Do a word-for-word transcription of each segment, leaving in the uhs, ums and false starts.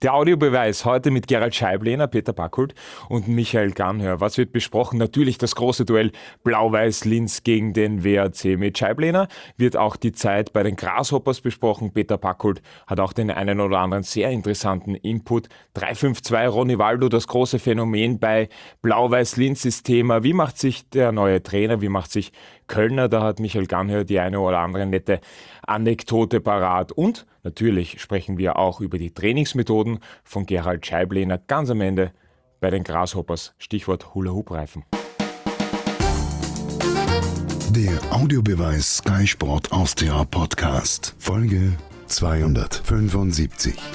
Der Audiobeweis heute mit Gerald Scheiblehner, Peter Backholt und Michael Gannhöher. Was wird besprochen? Natürlich das große Duell Blau-Weiß-Linz gegen den W A C. Mit Scheiblehner wird auch die Zeit bei den Grasshoppers besprochen. Peter Backholt hat auch den einen oder anderen sehr interessanten Input. drei fünf zwei Ronivaldo, das große Phänomen bei Blau-Weiß-Linz ist Thema. Wie macht sich der neue Trainer, wie macht sich Kölner? Da hat Michael Gannhöher die eine oder andere nette Anekdote parat. Und natürlich sprechen wir auch über die Trainingsmethoden von Gerald Scheiblehner ganz am Ende bei den Grasshoppers. Stichwort Hula-Hoop-Reifen. Der Audiobeweis Sky Sport Austria Podcast, Folge zweihundertfünfundsiebzig.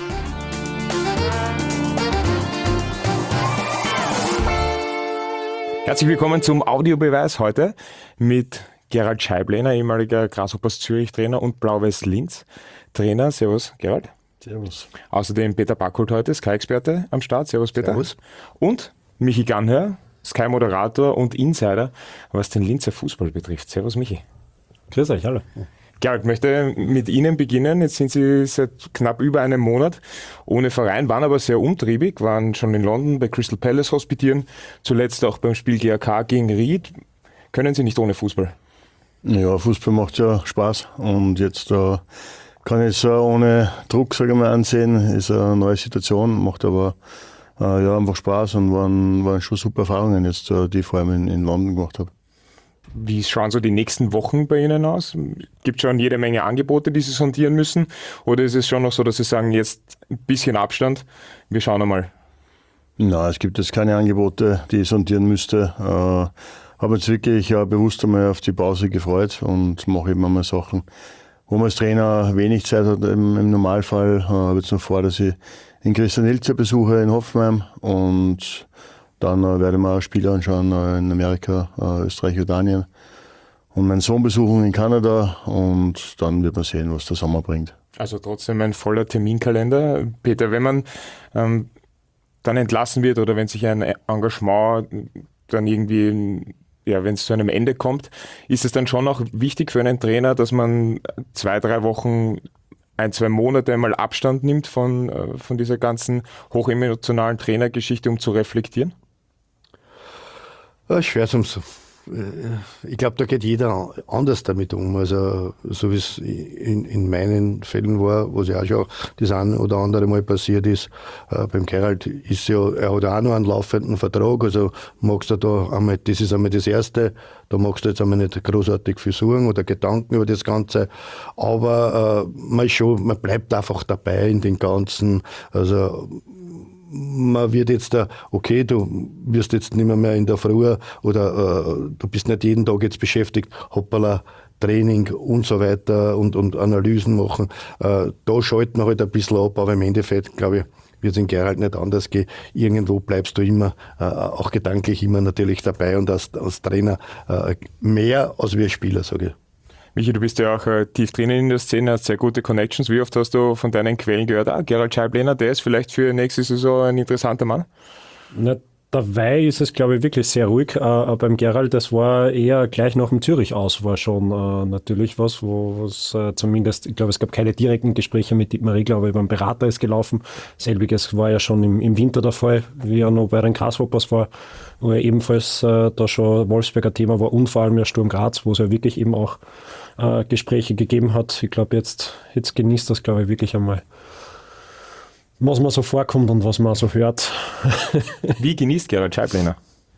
Herzlich willkommen zum Audiobeweis heute mit Gerald Scheiblehner, ehemaliger Grasshoppers Zürich-Trainer und Blau-Weiß-Linz Trainer. Servus, Gerald. Servus. Außerdem Peter Backholt heute, Sky-Experte am Start. Servus, Peter. Servus. Und Michi Gannhöher, Sky-Moderator und Insider, was den Linzer Fußball betrifft. Servus, Michi. Grüß euch, hallo. Gerald, möchte mit Ihnen beginnen. Jetzt sind Sie seit knapp über einem Monat ohne Verein, waren aber sehr umtriebig, waren schon in London bei Crystal Palace hospitieren, zuletzt auch beim Spiel G A K gegen Ried. Können Sie nicht ohne Fußball? Ja, Fußball macht ja Spaß und jetzt äh, kann ich es äh, ohne Druck, sage ich mal, ansehen. Ist eine neue Situation, macht aber äh, ja, einfach Spaß und waren, waren schon super Erfahrungen jetzt, äh, die ich vor allem in, in London gemacht habe. Wie schauen so die nächsten Wochen bei Ihnen aus? Gibt es schon jede Menge Angebote, die Sie sondieren müssen? Oder ist es schon noch so, dass Sie sagen, jetzt ein bisschen Abstand, wir schauen einmal? Nein, es gibt jetzt keine Angebote, die ich sondieren müsste. Äh, habe jetzt wirklich äh, bewusst einmal auf die Pause gefreut und mache eben einmal Sachen, wo man als Trainer wenig Zeit hat im, im Normalfall. Ich äh, habe jetzt noch vor, dass ich in Christian Ilzer besuche in Hoffenheim und dann äh, werde ich mir auch Spiele anschauen äh, in Amerika, äh, Österreich, Jordanien und meinen Sohn besuchen in Kanada und dann wird man sehen, was der Sommer bringt. Also trotzdem ein voller Terminkalender. Peter, wenn man ähm, dann entlassen wird oder wenn sich ein Engagement dann irgendwie, ja, wenn es zu einem Ende kommt, ist es dann schon auch wichtig für einen Trainer, dass man zwei, drei Wochen, ein, zwei Monate mal Abstand nimmt von, von dieser ganzen hochemotionalen Trainergeschichte, um zu reflektieren? Ja, schwer zum. Ich glaube, da geht jeder anders damit um. Also, so wie es in, in meinen Fällen war, was ja auch schon das eine oder andere Mal passiert ist, äh, beim Gerald ist ja, er hat auch noch einen laufenden Vertrag. Also, magst du da einmal, das ist einmal das Erste, da magst du jetzt einmal nicht großartig viel Sorgen oder Gedanken über das Ganze. Aber äh, man ist schon, man bleibt einfach dabei in den Ganzen. Also, man wird jetzt da, okay, du wirst jetzt nicht mehr, mehr in der Früh oder äh, du bist nicht jeden Tag jetzt beschäftigt, hoppala, Training und so weiter und, und Analysen machen. Äh, da schalten wir halt ein bisschen ab, aber im Endeffekt, glaube ich, wird es in Gerald nicht anders gehen. Irgendwo bleibst du immer, äh, auch gedanklich immer natürlich dabei und als, als Trainer äh, mehr als wir Spieler, sage ich. Michi, du bist ja auch äh, tief drinnen in der Szene, hast sehr gute Connections. Wie oft hast du von deinen Quellen gehört, ah, Gerald Scheiblehner, der ist vielleicht für nächste Saison ein interessanter Mann? Na, dabei ist es, glaube ich, wirklich sehr ruhig. Äh, beim Gerald, das war eher gleich nach dem Zürich aus, war schon äh, natürlich was, wo es äh, zumindest, ich glaube, es gab keine direkten Gespräche mit Dietmar, glaube ich, beim Berater ist gelaufen. Selbiges war ja schon im, im Winter der Fall, wie er noch bei den Grasshoppers war, wo er ebenfalls äh, da schon Wolfsberger Thema war und vor allem ja Sturm Graz, wo es ja wirklich eben auch äh, Gespräche gegeben hat. Ich glaube, jetzt, jetzt genießt das, glaube ich, wirklich einmal, was man so vorkommt und was man so hört. Wie genießt Gerald Scheiblehner?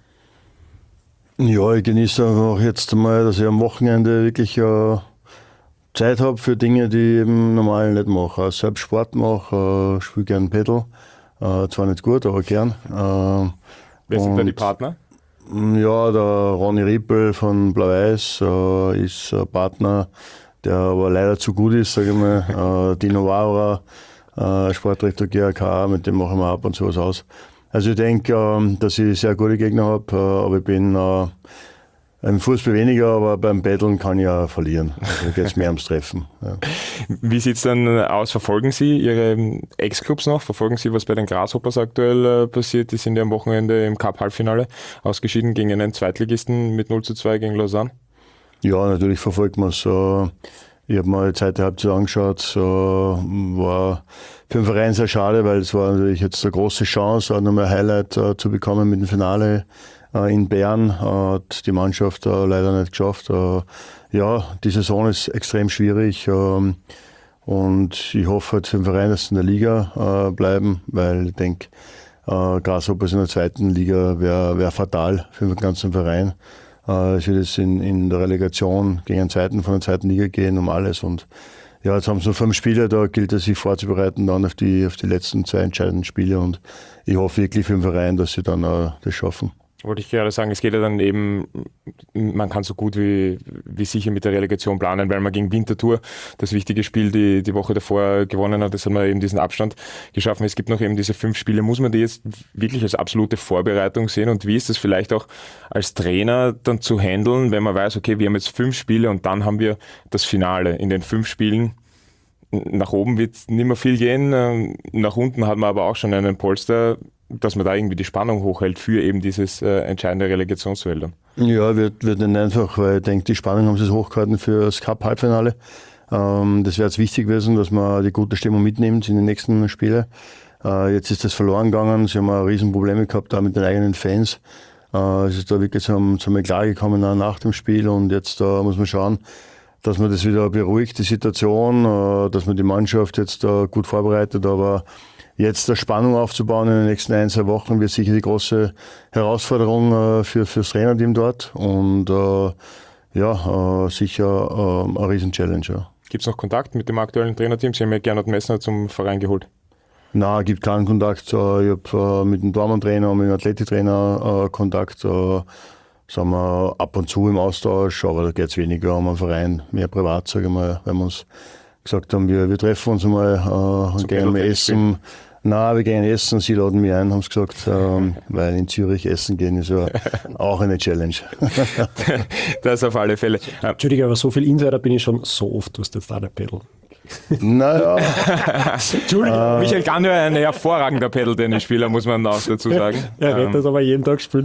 Ja, ich genieße einfach jetzt einmal, dass ich am Wochenende wirklich äh, Zeit habe für Dinge, die ich eben normal nicht mache. Also selbst Sport mache, äh, spiele gerne Pedal, äh, zwar nicht gut, aber gern. Äh, Wer sind da die Partner? Ja, der Ronny Riepel von Blau-Weiß äh, ist ein Partner, der aber leider zu gut ist, sage ich mal. äh, Dino Waurer, äh, Sportdirektor G A K, mit dem machen wir ab und zu was aus. Also ich denke, äh, dass ich sehr gute Gegner habe, äh, aber ich bin äh, im Fußball weniger, aber beim Paddeln kann ich ja verlieren. Also da geht es mehr ums Treffen. Ja. Wie sieht es dann aus? Verfolgen Sie Ihre Ex-Clubs noch? Verfolgen Sie, was bei den Grasshoppers aktuell äh, passiert? Die sind ja am Wochenende im Cup-Halbfinale ausgeschieden gegen einen Zweitligisten mit null zu zwei gegen Lausanne. Ja, natürlich verfolgt man es. Äh, Ich habe mir die zweite Halbzeit angeschaut, so war für den Verein sehr schade, weil es war natürlich jetzt eine große Chance, auch nochmal ein Highlight uh, zu bekommen mit dem Finale uh, in Bern. Uh, hat die Mannschaft uh, leider nicht geschafft. Uh, ja, die Saison ist extrem schwierig uh, und ich hoffe halt für den Verein, dass sie in der Liga uh, bleiben, weil ich denke, uh, Grasshoppers in der zweiten Liga wäre wär fatal für den ganzen Verein. Es wird jetzt in, in der Relegation gegen einen Zweiten von der zweiten Liga gehen, um alles. Und ja, jetzt haben sie noch fünf Spiele, da gilt es, sich vorzubereiten dann auf die, auf die letzten zwei entscheidenden Spiele. Und ich hoffe wirklich für den Verein, dass sie dann uh, das schaffen. Wollte ich gerade sagen, es geht ja dann eben, man kann so gut wie, wie sicher mit der Relegation planen, weil man gegen Winterthur das wichtige Spiel die, die Woche davor gewonnen hat. Das hat man eben diesen Abstand geschaffen. Es gibt noch eben diese fünf Spiele. Muss man die jetzt wirklich als absolute Vorbereitung sehen? Und wie ist das vielleicht auch als Trainer dann zu handeln, wenn man weiß, okay, wir haben jetzt fünf Spiele und dann haben wir das Finale. In den fünf Spielen nach oben wird nicht mehr viel gehen. Nach unten hat man aber auch schon einen Polster, dass man da irgendwie die Spannung hochhält für eben dieses äh, entscheidende Relegationsduell dann. Ja, wird, wird nicht einfach, weil ich denke, die Spannung haben sie hochgehalten für das Cup-Halbfinale. Ähm, das wäre jetzt wichtig gewesen, dass man die gute Stimmung mitnimmt in den nächsten Spielen. Äh, jetzt ist das verloren gegangen, sie haben auch Riesenprobleme gehabt da mit den eigenen Fans. Äh, es ist da wirklich zum, zum Eklat gekommen auch nach dem Spiel und jetzt äh, muss man schauen, dass man das wieder beruhigt, die Situation, äh, dass man die Mannschaft jetzt äh, gut vorbereitet, aber jetzt der Spannung aufzubauen in den nächsten ein, zwei Wochen wird sicher die große Herausforderung äh, für fürs Trainerteam dort und äh, ja, äh, sicher äh, eine Riesen-Challenge. Ja. Gibt es noch Kontakt mit dem aktuellen Trainerteam? Sie haben ja Gernot Messner zum Verein geholt. Nein, gibt keinen Kontakt. Ich habe äh, mit dem Dortmund-Trainer und mit dem Athletiktrainer äh, Kontakt. Äh, sind wir ab und zu im Austausch, aber da geht es weniger um einen Verein, mehr privat, sage ich mal, weil wir uns gesagt haben, wir, wir treffen uns mal äh, und gehen mal essen. Nein, wir gehen essen, sie laden mich ein, haben sie gesagt, ähm, weil in Zürich essen gehen ist ja auch eine Challenge. Das auf alle Fälle. Entschuldige, aber so viel Insider bin ich schon so oft, du hast jetzt da der Pedal. Naja. Entschuldigung, äh, Michael Gagneux, ein hervorragender Pedal-Tennis-Spieler, muss man auch dazu sagen. Er wird ähm, das aber jeden Tag spielen.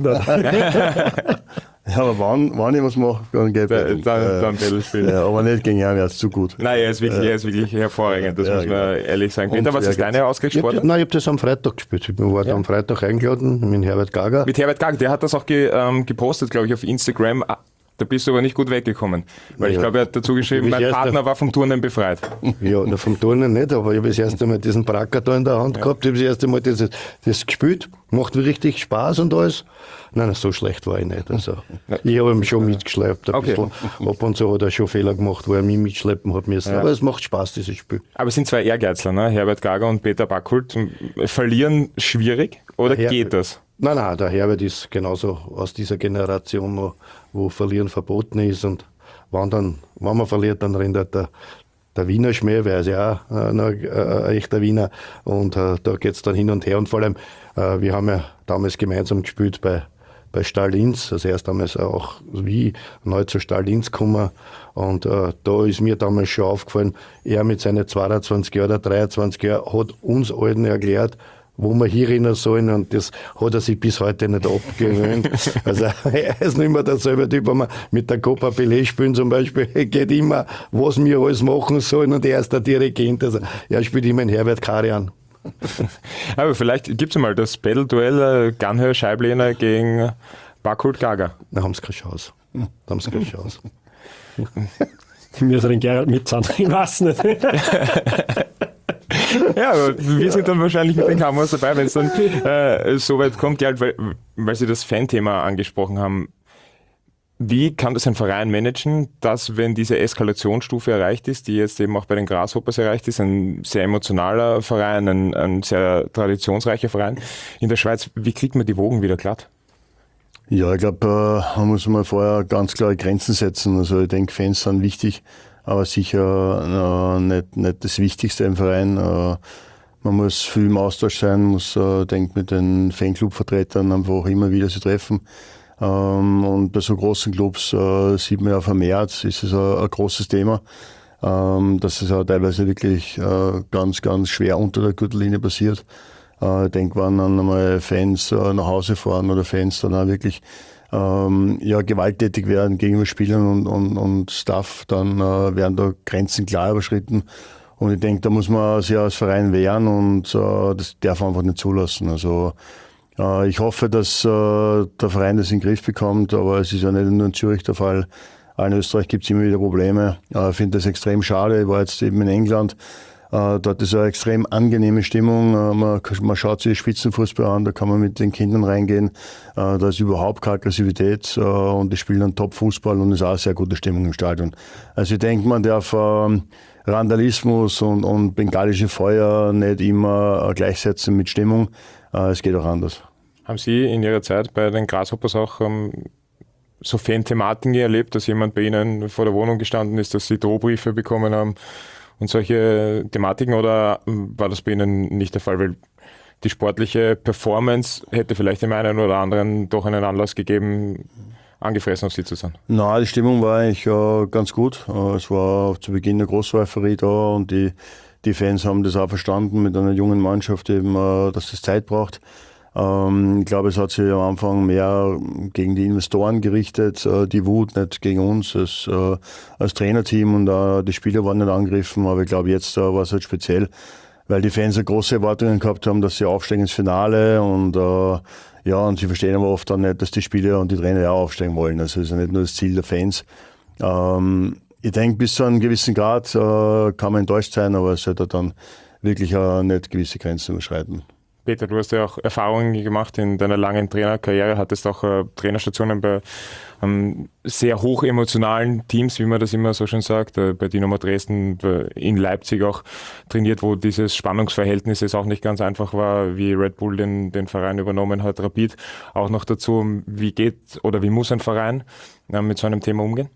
Ja, aber wann, wann ich was mache, dann geht es. Dann, dann Pedal spielen. Ja, aber nicht gegen ihn, er ist zu gut. Nein, er ist wirklich, er ist wirklich hervorragend, das ja, muss man ja ehrlich sagen. Peter, was ist deine Ausgangsportart? Nein, ich habe das am Freitag gespielt. Ich war ja. am Freitag eingeladen mit Herbert Gager. Mit Herbert Gager, der hat das auch ge, ähm, gepostet, glaube ich, auf Instagram. Da bist du aber nicht gut weggekommen. Weil ja. ich glaube, er hat dazu geschrieben, mein Partner war vom Turnen befreit. Ja, na, vom Turnen nicht, aber ich habe das erste Mal diesen Bracker da in der Hand ja. gehabt, ich habe das erste Mal das, das gespielt. Macht richtig Spaß und alles. Nein, so schlecht war ich nicht. Also, ich habe ihn schon mitgeschleppt. Ein okay. bisschen. Ab und zu hat er schon Fehler gemacht, wo er mich mitschleppen hat müssen. Ja. Aber es macht Spaß, dieses Spiel. Aber es sind zwei Ehrgeizler, ne? Herbert Gager und Peter Backholt. Verlieren schwierig oder Her- geht das? Nein, nein, der Herbert ist genauso aus dieser Generation noch, wo Verlieren verboten ist. Und wenn, dann, wenn man verliert, dann rennt halt der, der Wiener Schmäh, weil er ist ja auch äh, ein äh, echter Wiener. Und äh, da geht es dann hin und her. Und vor allem, äh, wir haben ja damals gemeinsam gespielt bei, bei Stahl Linz. Also er ist damals auch wie neu zu Stahl Linz gekommen. Und äh, da ist mir damals schon aufgefallen, er mit seinen zweiundzwanzig Jahren oder dreiundzwanzig Jahren hat uns allen erklärt, wo wir hier rennen sollen, und das hat er sich bis heute nicht abgewöhnt. Also er ist nicht mehr derselbe Typ, wenn wir mit der Copa Pelé spielen zum Beispiel, geht immer, was wir alles machen sollen, und er ist der Dirigent. Also er spielt immer in Herbert Karian. Aber vielleicht gibt es mal das Battle-Duell Gagneux Scheiblener gegen Backholt Gager. Da haben sie keine Chance. Da haben sie keine Chance. Wir sollen den Gerald mitzahlen, ich weiß nicht. Ja, aber wir sind dann wahrscheinlich mit den Kameras dabei, wenn es dann äh, so weit kommt, Gerald, weil, weil Sie das Fan-Thema angesprochen haben. Wie kann das ein Verein managen, dass, wenn diese Eskalationsstufe erreicht ist, die jetzt eben auch bei den Grasshoppers erreicht ist, ein sehr emotionaler Verein, ein, ein sehr traditionsreicher Verein in der Schweiz, wie kriegt man die Wogen wieder glatt? Ja, ich glaube, äh, man muss mal vorher ganz klare Grenzen setzen. Also ich denke, Fans sind wichtig, aber sicher äh, nicht, nicht das Wichtigste im Verein. Äh, man muss viel im Austausch sein, muss, äh, denke, mit den Fanclub-Vertretern einfach immer wieder sich treffen. Ähm, und bei so großen Clubs äh, sieht man ja vermehrt, ist es ein, ein großes Thema, ähm, dass es auch teilweise wirklich äh, ganz, ganz schwer unter der Gürtellinie passiert. Äh, ich denke, wenn dann einmal Fans äh, nach Hause fahren oder Fans dann auch wirklich ähm, ja, gewalttätig werden gegenüber Spielern und, und, und Staff, dann äh, werden da Grenzen klar überschritten. Und ich denke, da muss man sich als Verein wehren und äh, das darf man einfach nicht zulassen. Also äh, ich hoffe, dass äh, der Verein das in den Griff bekommt, aber es ist ja nicht nur in Zürich der Fall. Auch in Österreich gibt es immer wieder Probleme. Äh, ich finde das extrem schade. Ich war jetzt eben in England. Äh, dort ist eine extrem angenehme Stimmung. Äh, man, man schaut sich Spitzenfußball an, da kann man mit den Kindern reingehen. Äh, da ist überhaupt keine Aggressivität äh, und die spielen dann Top-Fußball und es ist auch eine sehr gute Stimmung im Stadion. Also ich denke, man darf äh, Randalismus und, und bengalische Feuer nicht immer gleichsetzen mit Stimmung. Es geht auch anders. Haben Sie in Ihrer Zeit bei den Grasshoppers auch ähm, so Fan-Thematiken erlebt, dass jemand bei Ihnen vor der Wohnung gestanden ist, dass Sie Drohbriefe bekommen haben und solche Thematiken, oder war das bei Ihnen nicht der Fall? Weil die sportliche Performance hätte vielleicht dem einen oder anderen doch einen Anlass gegeben, angefressen auf Sie zu sein? Nein, die Stimmung war eigentlich äh, ganz gut. Äh, es war zu Beginn eine Großläuferie da und die, die Fans haben das auch verstanden mit einer jungen Mannschaft eben, äh, dass das Zeit braucht. Ähm, ich glaube, es hat sich am Anfang mehr gegen die Investoren gerichtet, äh, die Wut, nicht gegen uns als, äh, als Trainerteam, und äh, die Spieler waren nicht angegriffen, aber ich glaube, jetzt äh, war es halt speziell, weil die Fans große Erwartungen gehabt haben, dass sie aufsteigen ins Finale, und äh, ja, und sie verstehen aber oft dann nicht, dass die Spieler und die Trainer ja auch aufsteigen wollen. Also das ist ja nicht nur das Ziel der Fans. Ähm, ich denke, bis zu einem gewissen Grad äh, kann man enttäuscht sein, aber es sollte dann wirklich äh, nicht gewisse Grenzen überschreiten. Peter, du hast ja auch Erfahrungen gemacht in deiner langen Trainerkarriere, hattest auch äh, Trainerstationen bei ähm, sehr hochemotionalen Teams, wie man das immer so schön sagt, äh, bei Dynamo Dresden, äh, in Leipzig auch trainiert, wo dieses Spannungsverhältnis es auch nicht ganz einfach war, wie Red Bull den, den Verein übernommen hat, Rapid. Auch noch dazu, wie geht oder wie muss ein Verein äh, mit so einem Thema umgehen?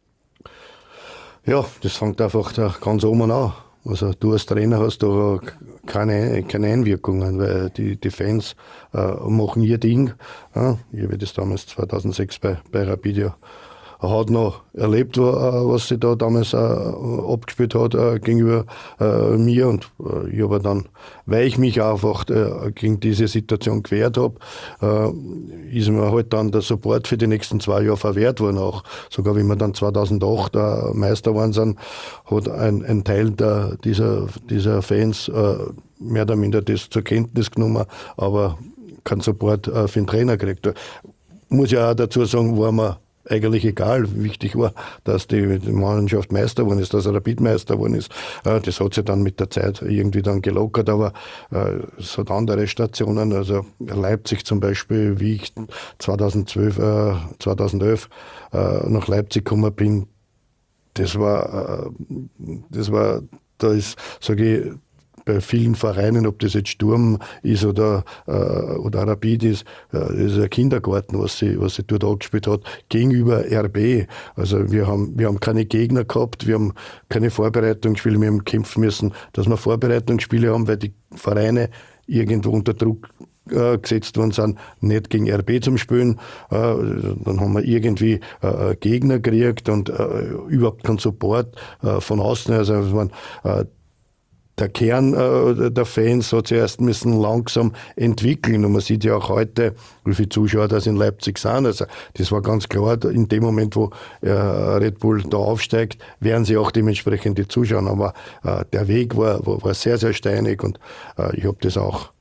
Ja, das fängt einfach da ganz oben an. Also du als Trainer hast da keine, keine Einwirkungen, weil die, die Fans äh, machen ihr Ding. Ja, ich habe das damals zweitausendsechs bei, bei Rapid ja hautnah erlebt, was sie da damals äh, abgespielt hat äh, gegenüber äh, mir. Und äh, ich habe dann, weil ich mich einfach äh, gegen diese Situation gewehrt habe, äh, ist mir halt dann der Support für die nächsten zwei Jahre verwehrt worden. Auch sogar wenn wir dann zweitausendacht äh, Meister geworden sind, hat ein, ein Teil der, dieser, dieser Fans äh, mehr oder minder das zur Kenntnis genommen, aber keinen Support äh, für den Trainer gekriegt. Muss ja auch dazu sagen, war mir eigentlich egal. Wichtig war, dass die Mannschaft Meister geworden ist, dass er Rapid Meister geworden ist. Das hat sich dann mit der Zeit irgendwie dann gelockert, aber es hat andere Stationen. Also Leipzig zum Beispiel, wie ich zweitausendzwölf, äh, zweitausendelf äh, nach Leipzig gekommen bin, das war, äh, das war, da ist, sage ich, bei vielen Vereinen, ob das jetzt Sturm ist oder, äh, oder Rapid ist, äh, das ist ein Kindergarten, was sie, was sie dort angespielt hat, gegenüber R B. Also wir haben, wir haben keine Gegner gehabt, wir haben keine Vorbereitungsspiele, wir haben kämpfen müssen, dass wir Vorbereitungsspiele haben, weil die Vereine irgendwo unter Druck äh, gesetzt worden sind, nicht gegen R B zum Spielen. Äh, dann haben wir irgendwie äh, Gegner gekriegt und äh, überhaupt keinen Support äh, von außen. Also man, äh, der Kern äh, der Fans hat sich erst müssen langsam entwickeln. Und man sieht ja auch heute, wie viele Zuschauer das in Leipzig sind. Also das war ganz klar, in dem Moment, wo äh, Red Bull da aufsteigt, werden sie auch dementsprechend die Zuschauer. Aber äh, der Weg war, war, war sehr, sehr steinig. Und äh, ich habe das auch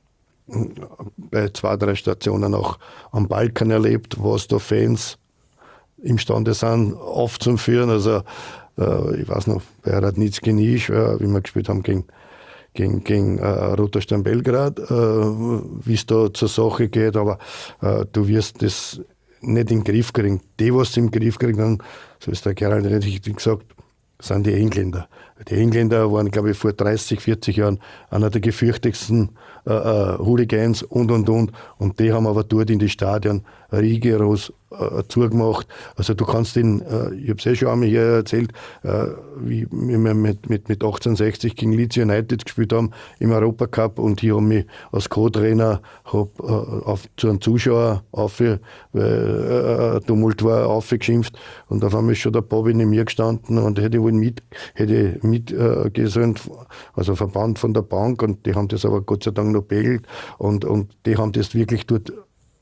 bei zwei, drei Stationen auch am Balkan erlebt, was da Fans imstande sind, aufzuführen. Also äh, ich weiß noch, bei Radnički Niš, äh, wie wir gespielt haben gegen gegen, gegen äh, Roter Stern Belgrad, äh, wie es da zur Sache geht, aber äh, du wirst das nicht in den Griff kriegen. Die, was sie im Griff kriegen, dann, so ist der Gerald richtig gesagt, sind die Engländer. Die Engländer waren, glaube ich, vor dreißig, vierzig Jahren einer der gefürchtigsten äh, äh, Hooligans und, und, und. Und die haben aber dort in die Stadien rigoros äh, zugemacht. Also du kannst den, äh, ich habe es eh schon einmal hier erzählt, äh, wie wir mit, mit, mit achtzehnhundertsechzig gegen Leeds United gespielt haben im Europacup, und ich habe mich als Co-Trainer hab, äh, auf, zu einem Zuschauer auf, weil äh, Tumult war, aufgeschimpft, und auf einmal ist schon der Bobby neben mir gestanden und hätte wohl mit, hätte mitgesöhnt, äh, also Verband von der Bank, und die haben das aber Gott sei Dank noch pegelt, und, und die haben das wirklich dort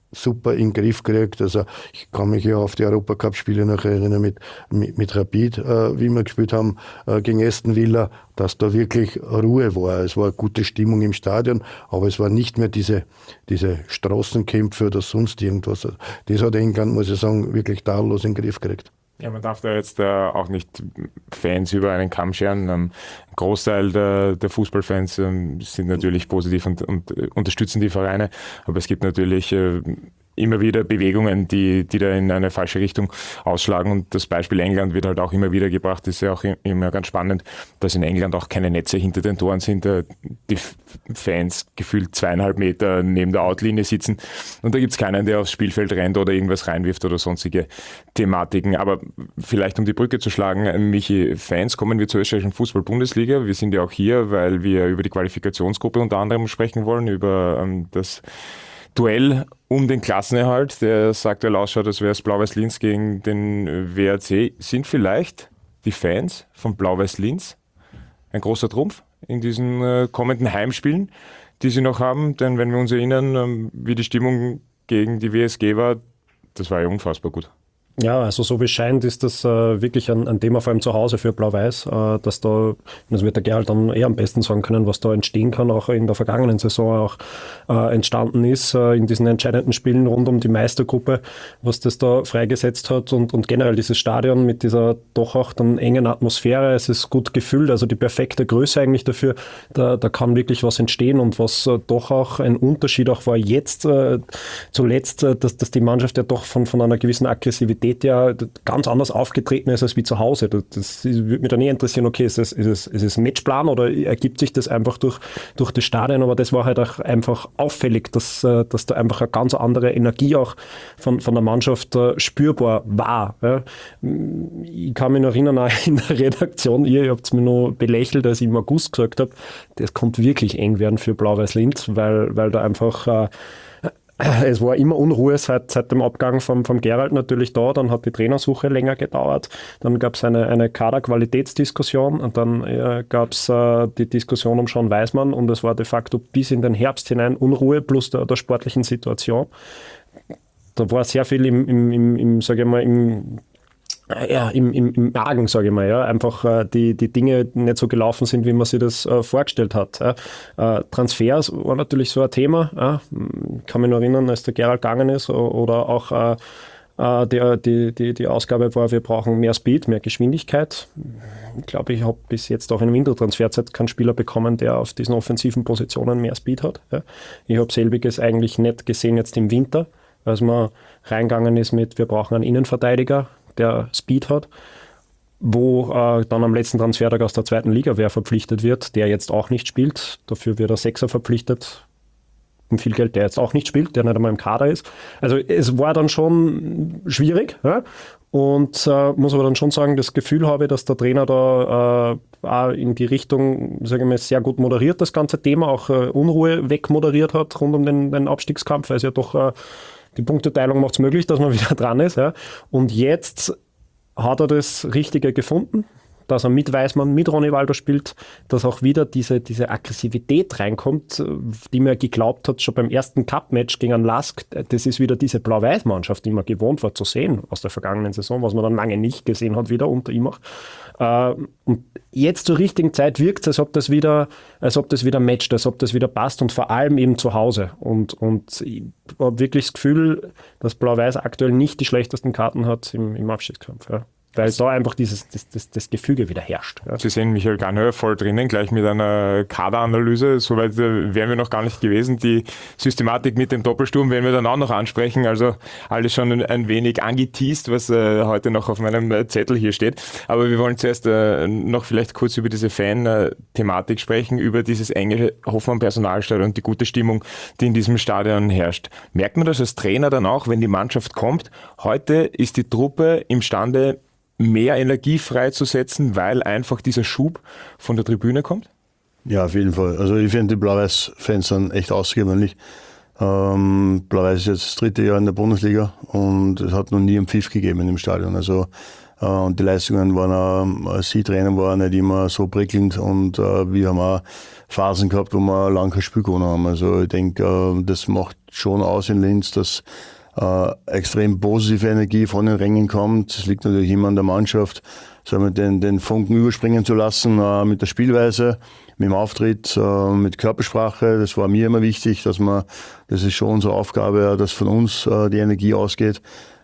super in den Griff gekriegt. Also ich kann mich ja auf die Europacup-Spiele noch erinnern mit, mit, mit Rapid, äh, wie wir gespielt haben äh, gegen Aston Villa, dass da wirklich Ruhe war. Es war eine gute Stimmung im Stadion, aber es war nicht mehr diese, diese Straßenkämpfe oder sonst irgendwas. Das hat England, muss ich sagen, wirklich tadellos in den Griff gekriegt. Ja, man darf da jetzt äh, auch nicht Fans über einen Kamm scheren. Ähm, ein Großteil der, der Fußballfans ähm, sind natürlich positiv und, und äh, unterstützen die Vereine, aber es gibt natürlich äh, immer wieder Bewegungen, die, die da in eine falsche Richtung ausschlagen, und das Beispiel England wird halt auch immer wieder gebracht. Das ist ja auch immer ganz spannend, dass in England auch keine Netze hinter den Toren sind, die Fans gefühlt zweieinhalb Meter neben der Outlinie sitzen, und da gibt es keinen, der aufs Spielfeld rennt oder irgendwas reinwirft oder sonstige Thematiken. Aber vielleicht um die Brücke zu schlagen, Michi, Fans, kommen wir zur österreichischen Fußball-Bundesliga. Wir sind ja auch hier, weil wir über die Qualifikationsgruppe unter anderem sprechen wollen, über ähm, das Duell um den Klassenerhalt, der sagt, er ausschaut, als wäre es Blau-Weiß-Linz gegen den W R C. Sind vielleicht die Fans von Blau-Weiß-Linz ein großer Trumpf in diesen äh, kommenden Heimspielen, die sie noch haben? Denn wenn wir uns erinnern, ähm, wie die Stimmung gegen die W S G war, das war ja unfassbar gut. Ja, also so wie es scheint, ist das äh, wirklich ein, ein Thema vor allem zu Hause für Blau-Weiß, äh, dass da, das wird der Gerald dann eher am besten sagen können, was da entstehen kann, auch in der vergangenen Saison auch äh, entstanden ist, äh, in diesen entscheidenden Spielen rund um die Meistergruppe, was das da freigesetzt hat, und, und generell dieses Stadion mit dieser doch auch dann engen Atmosphäre, es ist gut gefüllt, also die perfekte Größe eigentlich dafür, da, da kann wirklich was entstehen, und was äh, doch auch ein Unterschied auch war jetzt äh, zuletzt, äh, dass, dass die Mannschaft ja doch von, von einer gewissen Aggressivität ja ganz anders aufgetreten ist als wie zu Hause. Das, das würde mich dann eher interessieren, okay, ist es, ist es, ist es Matchplan oder ergibt sich das einfach durch, durch das Stadion, aber das war halt auch einfach auffällig, dass, dass da einfach eine ganz andere Energie auch von, von der Mannschaft spürbar war. Ich kann mich noch erinnern, auch in der Redaktion, ihr habt es mir noch belächelt, als ich im August gesagt habe, das kommt wirklich eng werden für Blau-Weiß-Linz, weil, weil da einfach es war immer Unruhe seit, seit dem Abgang vom, vom Gerald natürlich da, dann hat die Trainersuche länger gedauert, dann gab es eine, eine Kaderqualitätsdiskussion, und dann äh, gab es äh, die Diskussion um Sean Weismann, und es war de facto bis in den Herbst hinein Unruhe plus der, der sportlichen Situation. Da war sehr viel im, im, im, im sage ich mal, im Ja, im, im, im Argen, sage ich mal, ja, einfach äh, die, die Dinge nicht so gelaufen sind, wie man sich das äh, vorgestellt hat. Ja. Äh, Transfers war natürlich so ein Thema, ja. Ich kann mich noch erinnern, als der Gerald gegangen ist, oder auch äh, äh, die, die, die, die Ausgabe war, wir brauchen mehr Speed, mehr Geschwindigkeit. Ich glaube, ich habe bis jetzt auch in der Wintertransferzeit keinen Spieler bekommen, der auf diesen offensiven Positionen mehr Speed hat. Ja. Ich habe selbiges eigentlich nicht gesehen jetzt im Winter, als man reingegangen ist mit, wir brauchen einen Innenverteidiger, der Speed hat, wo äh, dann am letzten Transfertag aus der zweiten Liga wer verpflichtet wird, der jetzt auch nicht spielt. Dafür wird der Sechser verpflichtet, um viel Geld, der jetzt auch nicht spielt, der nicht einmal im Kader ist. Also es war dann schon schwierig, ja? Und äh, muss aber dann schon sagen, das Gefühl habe, dass der Trainer da äh, auch in die Richtung, sage ich mal, sehr gut moderiert, das ganze Thema, auch äh, Unruhe wegmoderiert hat rund um den, den Abstiegskampf, weil es ja doch äh, die Punkteteilung macht es möglich, dass man wieder dran ist. Ja. Und jetzt hat er das Richtige gefunden, dass er mit Weismann, mit Ronny Walder spielt, dass auch wieder diese, diese Aggressivität reinkommt, die man geglaubt hat, schon beim ersten Cup-Match gegen Lask. Das ist wieder diese Blau-Weiß-Mannschaft, die man gewohnt war zu sehen aus der vergangenen Saison, was man dann lange nicht gesehen hat, wieder unter ihm auch. Und jetzt zur richtigen Zeit wirkt es, als ob das wieder, als ob das wieder matcht, als ob das wieder passt, und vor allem eben zu Hause. Und, und ich habe wirklich das Gefühl, dass Blau-Weiß aktuell nicht die schlechtesten Karten hat im, im Abstiegskampf. Ja. Weil da einfach dieses das, das, das Gefüge wieder herrscht. Ja. Sie sehen Michael Ganhöher voll drinnen, gleich mit einer Kaderanalyse. Soweit wären wir noch gar nicht gewesen. Die Systematik mit dem Doppelsturm werden wir dann auch noch ansprechen. Also alles schon ein wenig angeteast, was äh, heute noch auf meinem Zettel hier steht. Aber wir wollen zuerst äh, noch vielleicht kurz über diese Fan-Thematik sprechen, über dieses enge Hoffmann-Personalstadion und die gute Stimmung, die in diesem Stadion herrscht. Merkt man das als Trainer dann auch, wenn die Mannschaft kommt? Heute ist die Truppe imstande, mehr Energie freizusetzen, weil einfach dieser Schub von der Tribüne kommt? Ja, auf jeden Fall. Also ich finde, die Blau-Weiß-Fans sind echt außergewöhnlich. Ähm, Blau-Weiß ist jetzt das dritte Jahr in der Bundesliga und es hat noch nie einen Pfiff gegeben in dem Stadion. Also Und die Leistungen waren, als Sie-Trainer war nicht immer so prickelnd und wir haben auch Phasen gehabt, wo wir lange kein Spiel gewonnen haben. Also ich denke, das macht schon aus in Linz, dass äh, extrem positive Energie von den Rängen kommt. Es liegt natürlich immer an der Mannschaft, sagen wir, den, den Funken überspringen zu lassen äh, mit der Spielweise, mit dem Auftritt, äh, mit Körpersprache. Das war mir immer wichtig, dass man, das ist schon unsere Aufgabe, dass von uns äh, die Energie ausgeht.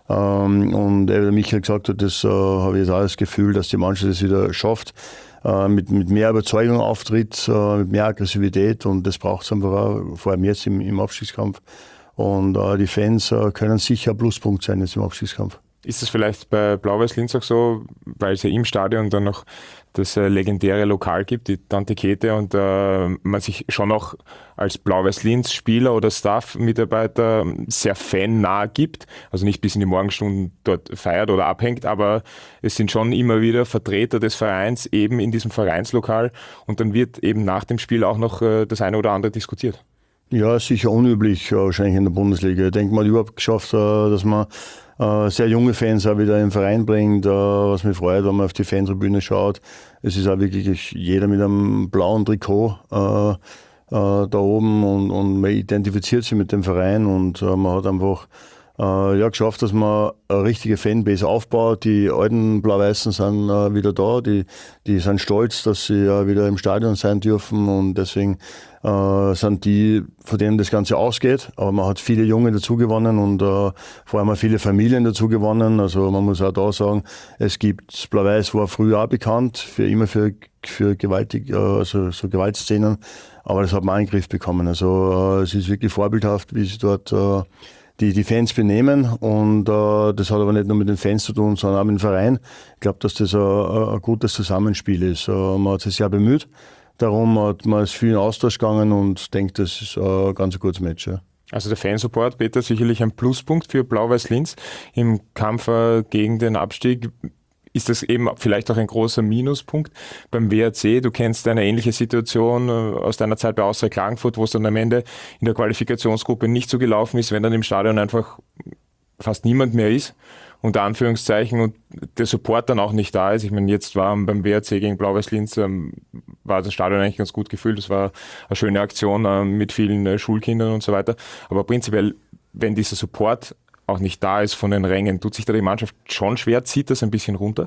Ähm, und wie der Michael gesagt hat, das äh, habe ich jetzt auch das Gefühl, dass die Mannschaft das wieder schafft, äh, mit, mit mehr Überzeugung auftritt, äh, mit mehr Aggressivität, und das braucht es einfach auch, vor allem jetzt im, im Abstiegskampf. Und äh, die Fans äh, können sicher ein Pluspunkt sein jetzt im Abstiegskampf. Ist es vielleicht bei Blau-Weiß Linz auch so, weil es ja im Stadion dann noch das äh, legendäre Lokal gibt, die Tante Käthe, und äh, man sich schon auch als Blau-Weiß Linz Spieler oder Staff-Mitarbeiter sehr fannah gibt, also nicht bis in die Morgenstunden dort feiert oder abhängt, aber es sind schon immer wieder Vertreter des Vereins eben in diesem Vereinslokal, und dann wird eben nach dem Spiel auch noch äh, das eine oder andere diskutiert. Ja, sicher unüblich äh, wahrscheinlich in der Bundesliga. Ich denke, man hat überhaupt geschafft, äh, dass man äh, sehr junge Fans auch wieder in den Verein bringt, äh, was mich freut, wenn man auf die Fantribüne schaut. Es ist auch wirklich jeder mit einem blauen Trikot äh, äh, da oben, und, und man identifiziert sich mit dem Verein, und äh, man hat einfach äh, ja, geschafft, dass man eine richtige Fanbase aufbaut. Die alten Blau-Weißen sind äh, wieder da, die, die sind stolz, dass sie äh, wieder im Stadion sein dürfen, und deswegen äh, sind die, von denen das Ganze ausgeht. Aber man hat viele Junge dazu gewonnen, und äh, vor allem auch viele Familien dazu gewonnen. Also man muss auch da sagen, es gibt, Blau-Weiß war früher auch bekannt, für immer für, für gewaltig, äh, also so Gewaltszenen, aber das hat man auch in den Griff bekommen. Also äh, es ist wirklich vorbildhaft, wie sie dort äh, die, die Fans benehmen, und äh, das hat aber nicht nur mit den Fans zu tun, sondern auch mit dem Verein. Ich glaube, dass das ein, ein gutes Zusammenspiel ist. Äh, man hat sich sehr bemüht, darum hat man ist viel in Austausch gegangen, und denkt, das ist ein ganz gutes Match. Ja. Also der Fansupport, Peter, sicherlich ein Pluspunkt für Blau-Weiß Linz im Kampf gegen den Abstieg. Ist das eben vielleicht auch ein großer Minuspunkt beim W R C? Du kennst eine ähnliche Situation aus deiner Zeit bei Austria Klagenfurt, wo es dann am Ende in der Qualifikationsgruppe nicht so gelaufen ist, wenn dann im Stadion einfach fast niemand mehr ist, unter Anführungszeichen, und der Support dann auch nicht da ist. Ich meine, jetzt war beim W R C gegen Blau-Weiß Linz, ähm, war das Stadion eigentlich ganz gut gefüllt. Das war eine schöne Aktion äh, mit vielen äh, Schulkindern und so weiter. Aber prinzipiell, wenn dieser Support auch nicht da ist von den Rängen, tut sich da die Mannschaft schon schwer? Zieht das ein bisschen runter?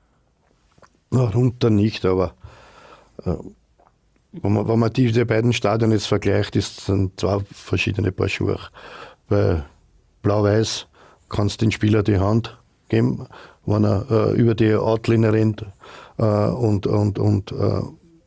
Na, runter nicht, aber äh, wenn man, wenn man die, die beiden Stadien jetzt vergleicht, ist sind zwei verschiedene Paar Schuhe. Bei Blau-Weiß kannst du den Spieler die Hand geben, wenn er äh, über die Outlinie rennt, äh, und, und, und äh,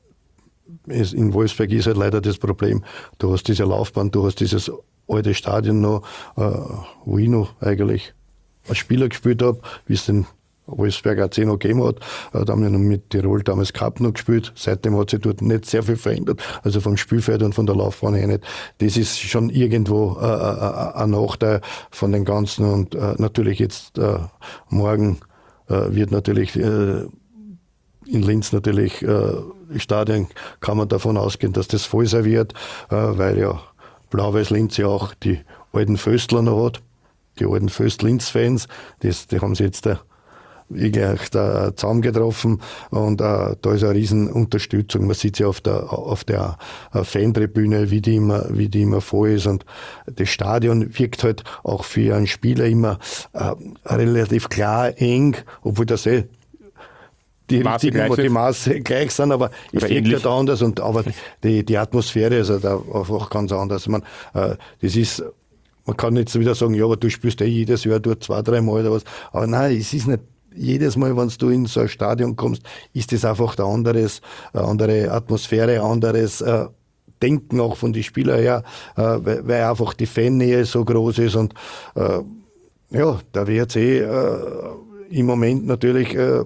es, in Wolfsberg ist halt leider das Problem, du hast diese Laufbahn, du hast dieses alte Stadion noch, äh, wo ich noch eigentlich als Spieler gespielt habe, wie es den Wolfsberg A C noch gegeben hat. Äh, da haben wir noch mit Tirol damals Cup noch gespielt. Seitdem hat sich dort nicht sehr viel verändert, also vom Spielfeld und von der Laufbahn her nicht. Das ist schon irgendwo äh, äh, ein Nachteil von den Ganzen, und äh, natürlich jetzt äh, morgen äh, wird natürlich äh, in Linz natürlich äh, Stadion, kann man davon ausgehen, dass das voll sein wird, äh, weil ja Blau-Weiß Linz ja auch die alten Föstler noch hat, die alten Föst-Linz-Fans, das, die haben sie jetzt da, wirklich da zusammengetroffen, und äh, da ist eine riesen Unterstützung. Man sieht ja auf der, auf der äh, Fantribüne, wie die immer, wie die immer voll ist, und das Stadion wirkt halt auch für einen Spieler immer äh, relativ klar, eng, obwohl das eh die Maße richtigen, gleich die Maße gleich sind, aber es wirkt halt anders, und aber die, die Atmosphäre ist halt einfach ganz anders. Ich meine, äh, das ist, man kann jetzt wieder sagen, ja, aber du spielst eh jedes Jahr dort zwei, drei Mal oder was, aber nein, es ist nicht jedes Mal, wenn du in so ein Stadion kommst, ist das einfach eine anderes, eine andere Atmosphäre, ein anderes äh, Denken auch von den Spielern her, äh, weil, weil einfach die Fannähe so groß ist, und äh, ja, der W R C äh, im Moment natürlich äh,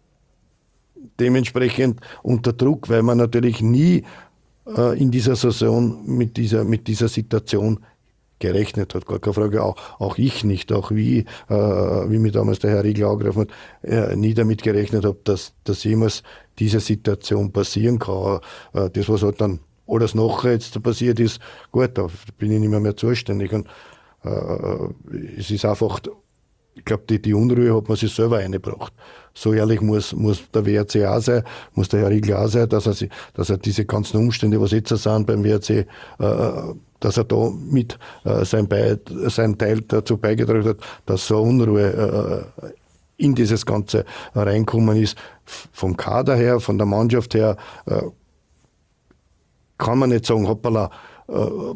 dementsprechend unter Druck, weil man natürlich nie äh, in dieser Saison mit dieser, mit dieser Situation gerechnet hat. Gar keine Frage, auch, auch ich nicht, auch wie, äh, wie mir damals der Herr Riegel angegriffen hat, äh, nie damit gerechnet habe, dass, dass jemals diese Situation passieren kann. Äh, das, was halt dann alles nachher jetzt passiert ist, gut, da bin ich nicht mehr, mehr zuständig. Und, äh, es ist einfach ich glaube, die, die Unruhe hat man sich selber eingebracht. So ehrlich muss, muss der W R C auch sein, muss der Herr Riegler auch sein, dass er, dass er diese ganzen Umstände, was jetzt sind beim W R C, äh, dass er da mit äh, sein, Be- sein Teil dazu beigetragen hat, dass so Unruhe äh, in dieses Ganze reinkommen ist. Vom Kader her, von der Mannschaft her, äh, kann man nicht sagen, hoppala, äh,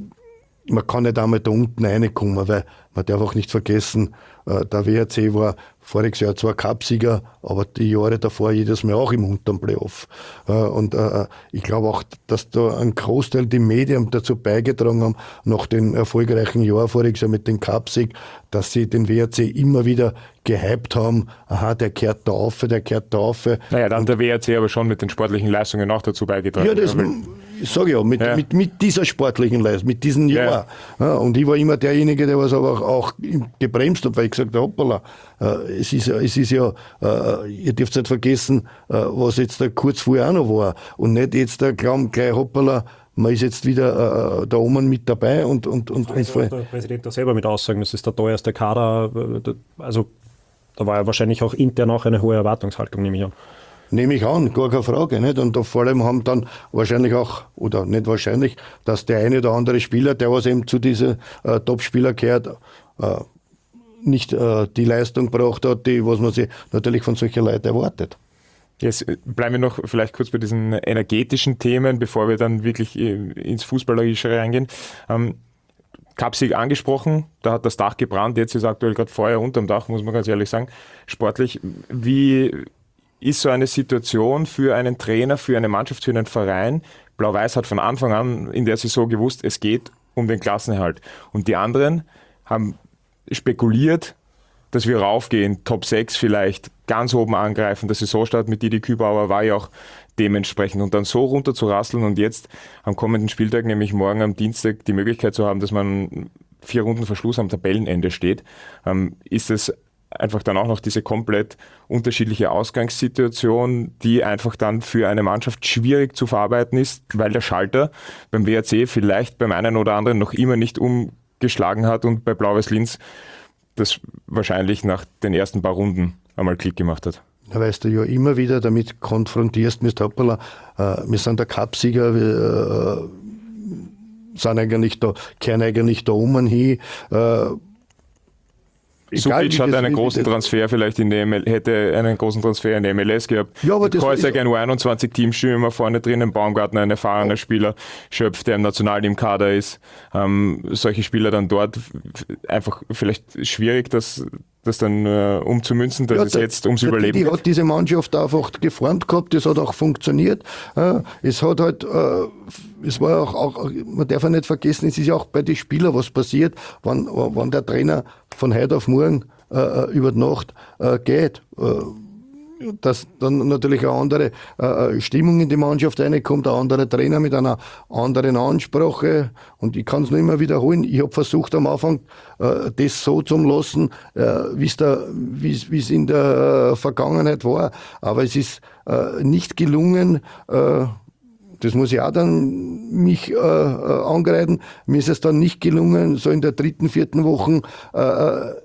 man kann nicht einmal da unten reinkommen, weil man darf auch nicht vergessen, äh, der W R C war voriges Jahr zwar Cupsieger, aber die Jahre davor jedes Mal auch im unteren Playoff. Äh, und äh, ich glaube auch, dass da ein Großteil die Medien dazu beigetragen haben, nach den erfolgreichen Jahren voriges Jahr mit dem Cupsieg, dass sie den W R C immer wieder gehypt haben, aha, der kehrt da auf, der kehrt da auf. Naja, dann der W R C aber schon mit den sportlichen Leistungen auch dazu beigetragen. Ja, das sage ich ja, mit, ja. Mit, mit dieser sportlichen Leistung, mit diesem Jahr. Ja. Ja, und ich war immer derjenige, der was aber auch gebremst hat, weil ich gesagt habe, hoppala, äh, es ist ja, es ist ja äh, ihr dürft nicht vergessen, äh, was jetzt da kurz vorher auch noch war. Und nicht jetzt da glauben, gleich hoppala, man ist jetzt wieder äh, da oben mit dabei. Und, und, und, also und der Präsident da selber mit Aussagen, das ist der teuerste Kader, also da war ja wahrscheinlich auch intern auch eine hohe Erwartungshaltung, nehme ich an. Nehme ich an, gar keine Frage. Nicht? Und da vor allem haben dann wahrscheinlich auch, oder nicht wahrscheinlich, dass der eine oder andere Spieler, der was eben zu diesen äh, Top-Spieler gehört, äh, nicht äh, die Leistung gebracht hat, die, was man sich natürlich von solchen Leuten erwartet. Jetzt bleiben wir noch vielleicht kurz bei diesen energetischen Themen, bevor wir dann wirklich ins Fußballerische reingehen. Ähm, Cupsieg angesprochen, da hat das Dach gebrannt, jetzt ist aktuell gerade Feuer unterm Dach, muss man ganz ehrlich sagen. Sportlich, wie ist so eine Situation für einen Trainer, für eine Mannschaft, für einen Verein? Blau-Weiß hat von Anfang an in der Saison gewusst, es geht um den Klassenerhalt. Und die anderen haben spekuliert, dass wir raufgehen, Top sechs vielleicht, ganz oben angreifen. Der Saisonstart mit Didi Kübauer war ja auch dementsprechend. Und dann so runter zu rasseln und jetzt am kommenden Spieltag, nämlich morgen am Dienstag, die Möglichkeit zu haben, dass man vier Runden vor Schluss am Tabellenende steht, ähm, ist es einfach dann auch noch diese komplett unterschiedliche Ausgangssituation, die einfach dann für eine Mannschaft schwierig zu verarbeiten ist, weil der Schalter beim W R C vielleicht beim einen oder anderen noch immer nicht umgeschlagen hat und bei Blau-Weiß Linz das wahrscheinlich nach den ersten paar Runden einmal Klick gemacht hat. Da weißt du ja immer wieder damit konfrontierst, mit hoppala, äh, wir sind der Cupsieger, wir äh, sind eigentlich da, kehren eigentlich da oben hin. Äh, Sukic hat einen großen Transfer vielleicht in der M L, hätte einen großen Transfer in der M L S gehabt. Ja, aber das Kreuzberg ein U einundzwanzig Teamstürmer vorne drinnen, Baumgartner ein erfahrener Spieler, Schöpf, der im Nationalteam-Kader ist. Ähm, solche Spieler dann dort einfach vielleicht schwierig, das, das dann äh, umzumünzen, dass ja, es jetzt ums der, Überleben die geht. hat diese Mannschaft einfach geformt gehabt, das hat auch funktioniert. Äh, es hat halt, äh, es war auch, auch, man darf ja nicht vergessen, es ist ja auch bei den Spielern was passiert, wenn, wenn der Trainer von heute auf morgen äh, über die Nacht äh, geht. Äh, dass dann natürlich eine andere äh, Stimmung in die Mannschaft reinkommt, ein anderer Trainer mit einer anderen Ansprache. Und ich kann es nur immer wiederholen, ich habe versucht am Anfang, äh, das so zu lassen, äh, wie es in der Vergangenheit war. Aber es ist äh, nicht gelungen, äh, das muss ich auch dann mich äh, angreifen, mir ist es dann nicht gelungen, so in der dritten, vierten Woche äh,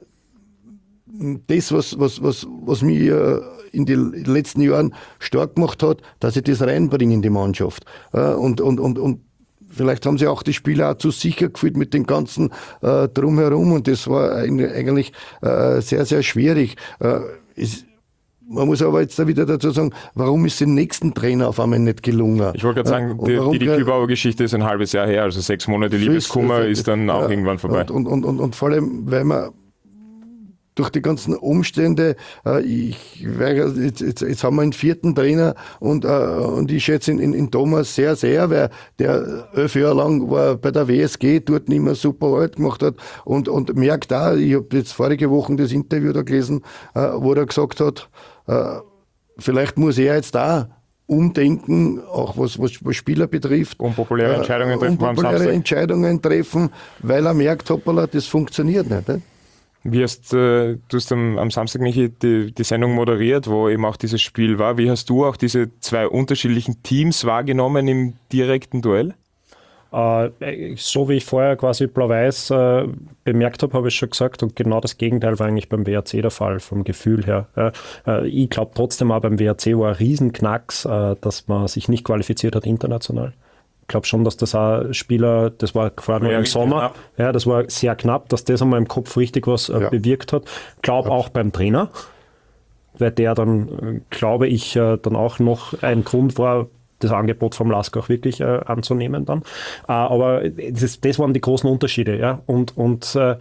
das, was, was, was, was mich äh, in den letzten Jahren stark gemacht hat, dass ich das reinbringe in die Mannschaft. Äh, und, und, und, und vielleicht haben sie auch die Spieler auch zu sicher gefühlt mit dem ganzen äh, Drumherum und das war eigentlich äh, sehr, sehr schwierig. Äh, es, Man muss aber jetzt da wieder dazu sagen, warum ist dem nächsten Trainer auf einmal nicht gelungen? Ich wollte gerade sagen, die, die, die Kübauer-Geschichte ist ein halbes Jahr her, also sechs Monate Liebeskummer ist dann auch ja, irgendwann vorbei. Und, und, und, und vor allem, weil man durch die ganzen Umstände, äh, ich, jetzt, jetzt, jetzt haben wir einen vierten Trainer und, äh, und ich schätze in, in Thomas sehr, sehr, weil der elf Jahre lang war bei der W S G, dort nicht mehr super alt gemacht hat und, und merkt auch, ich habe jetzt vorige Woche das Interview da gelesen, äh, wo er gesagt hat, äh, vielleicht muss er jetzt da umdenken, auch was, was, was Spieler betrifft. Unpopuläre Entscheidungen äh, treffen. Unpopuläre Entscheidungen treffen, weil er merkt, hoppala, das funktioniert nicht. Ne? Wie hast äh, du hast am, am Samstag, Michi, die, die Sendung moderiert, wo eben auch dieses Spiel war. Wie hast du auch diese zwei unterschiedlichen Teams wahrgenommen im direkten Duell? Äh, so wie ich vorher quasi Blau-Weiß äh, bemerkt habe, habe ich schon gesagt, und genau das Gegenteil war eigentlich beim W R C der Fall, vom Gefühl her. Äh, äh, ich glaube trotzdem auch beim W R C war ein Riesenknacks, äh, dass man sich nicht qualifiziert hat international. Ich glaube schon, dass das auch Spieler, das war vor allem Ja, im Sommer, knapp. ja, das war sehr knapp, dass das einmal im Kopf richtig was äh, Ja. bewirkt hat. Ich glaube auch beim Trainer, weil der dann, äh, glaube ich, äh, dann auch noch ein Grund war, das Angebot vom Lask auch wirklich äh, anzunehmen dann. Äh, aber das, das waren die großen Unterschiede. Ja? Und, und äh,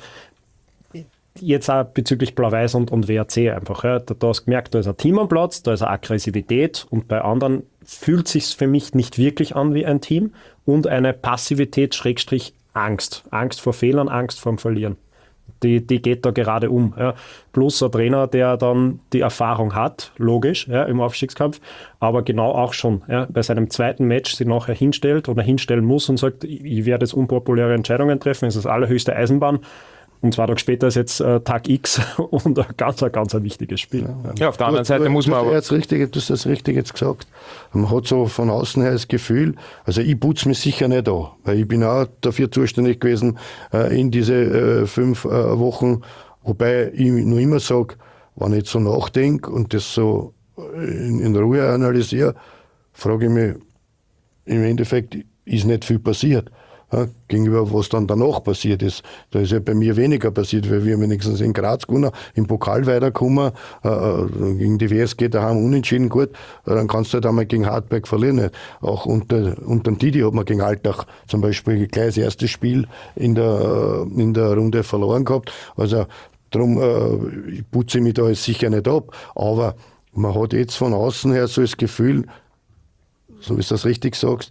jetzt auch bezüglich Blau-Weiß und, und W R C einfach. Ja? Da, da hast du gemerkt, da ist ein Team am Platz, da ist eine Aggressivität und bei anderen fühlt sich für mich nicht wirklich an wie ein Team und eine Passivität, Schrägstrich Angst. Angst vor Fehlern, Angst vorm Verlieren. Die, die geht da gerade um. Ja. Plus ein Trainer, der dann die Erfahrung hat, logisch, ja, im Aufstiegskampf, aber genau auch schon ja, bei seinem zweiten Match sich nachher hinstellt oder hinstellen muss und sagt, ich werde jetzt unpopuläre Entscheidungen treffen, das ist das allerhöchste Eisenbahn. Und zwei Tage später ist jetzt äh, Tag X und ein ganz, ein ganz ein wichtiges Spiel. Ja. Ja, auf der anderen Du- Seite du- muss du man hast aber... jetzt richtig, du hast das richtig jetzt gesagt. Man hat so von außen her das Gefühl, also ich putze mich sicher nicht an, weil ich bin auch dafür zuständig gewesen äh, in diese äh, fünf äh, Wochen, wobei ich nur immer sage, wenn ich jetzt so nachdenke und das so in, in Ruhe analysiere, frage ich mich, im Endeffekt ist nicht viel passiert. Ja, gegenüber was dann danach passiert ist. Da ist ja bei mir weniger passiert, weil wir wenigstens in Graz gewonnen, im Pokal weiterkommen, äh, gegen die W S G daheim unentschieden, gut, äh, dann kannst du halt einmal gegen Hartberg verlieren. Auch unter, unter dem Didi hat man gegen Altach zum Beispiel gleich das erste Spiel in der, in der Runde verloren gehabt. Also darum äh, ich putze mich da jetzt sicher nicht ab, aber man hat jetzt von außen her so das Gefühl, so wie du das richtig sagst,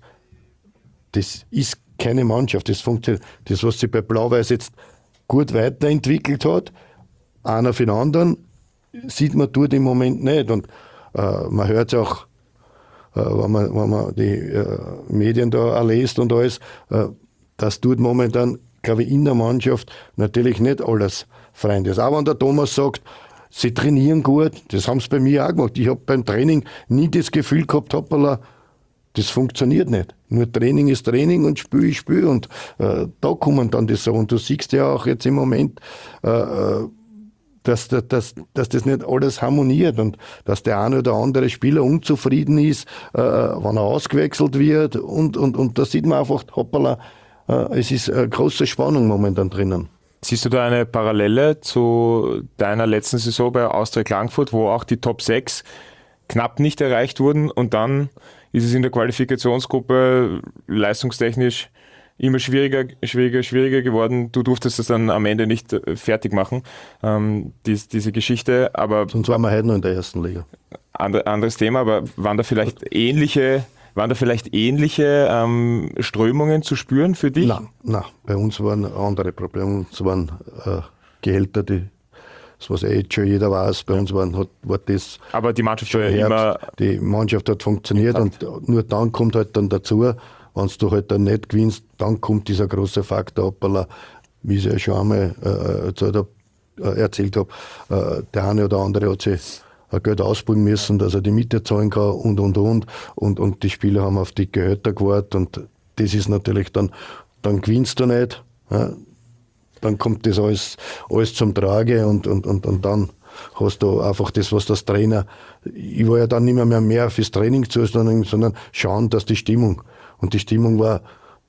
das ist keine Mannschaft. Das funktioniert. Das, was sich bei Blau-Weiß jetzt gut weiterentwickelt hat, einer für den anderen, sieht man dort im Moment nicht. Und äh, man hört es auch, äh, wenn, man, wenn man die äh, Medien da auch liest und alles, äh, dass dort momentan, glaube ich, in der Mannschaft natürlich nicht alles Freunde ist. Auch wenn der Thomas sagt, sie trainieren gut, das haben sie bei mir auch gemacht. Ich habe beim Training nie das Gefühl gehabt, hoppala, das funktioniert nicht. Nur Training ist Training und Spiel ist Spiel. Und äh, da kommen dann die so. Und du siehst ja auch jetzt im Moment, äh, dass, dass, dass das nicht alles harmoniert und dass der eine oder andere Spieler unzufrieden ist, äh, wenn er ausgewechselt wird. Und, und, und da sieht man einfach, hoppala, äh, es ist eine große Spannung momentan drinnen. Siehst du da eine Parallele zu deiner letzten Saison bei Austria Klagenfurt, wo auch die Top sechs knapp nicht erreicht wurden und dann ist es in der Qualifikationsgruppe leistungstechnisch immer schwieriger, schwieriger, schwieriger geworden. Du durftest das dann am Ende nicht fertig machen, ähm, dies, diese Geschichte, aber Sonst waren wir heute noch in der ersten Liga. andre, anderes Thema, aber waren da vielleicht ähnliche, waren da vielleicht ähnliche ähm, Strömungen zu spüren für dich? Nein, nein, bei uns waren andere Probleme. Uns waren äh, Gehälter, die, das was eh jetzt schon jeder weiß, bei uns waren, hat, war das Aber die Mannschaft schon war ja Herbst, immer... die Mannschaft hat funktioniert und nur dann kommt halt dann dazu, wenn du halt dann nicht gewinnst, dann kommt dieser große Faktor, hoppala, wie ich es ja schon einmal äh, erzählt habe, äh, erzählt habe, äh, der eine oder andere hat sich ein Geld ausbringen müssen, dass er die Miete zahlen kann und und und und, und die Spieler haben auf die Gehälter gewartet und das ist natürlich dann, dann gewinnst du nicht, ja, dann kommt das alles, alles zum Trage und, und, und, und dann hast du einfach das, was das Trainer, ich war ja dann nicht mehr mehr, mehr fürs Training zu, sondern, sondern schauen, dass die Stimmung, und die Stimmung war,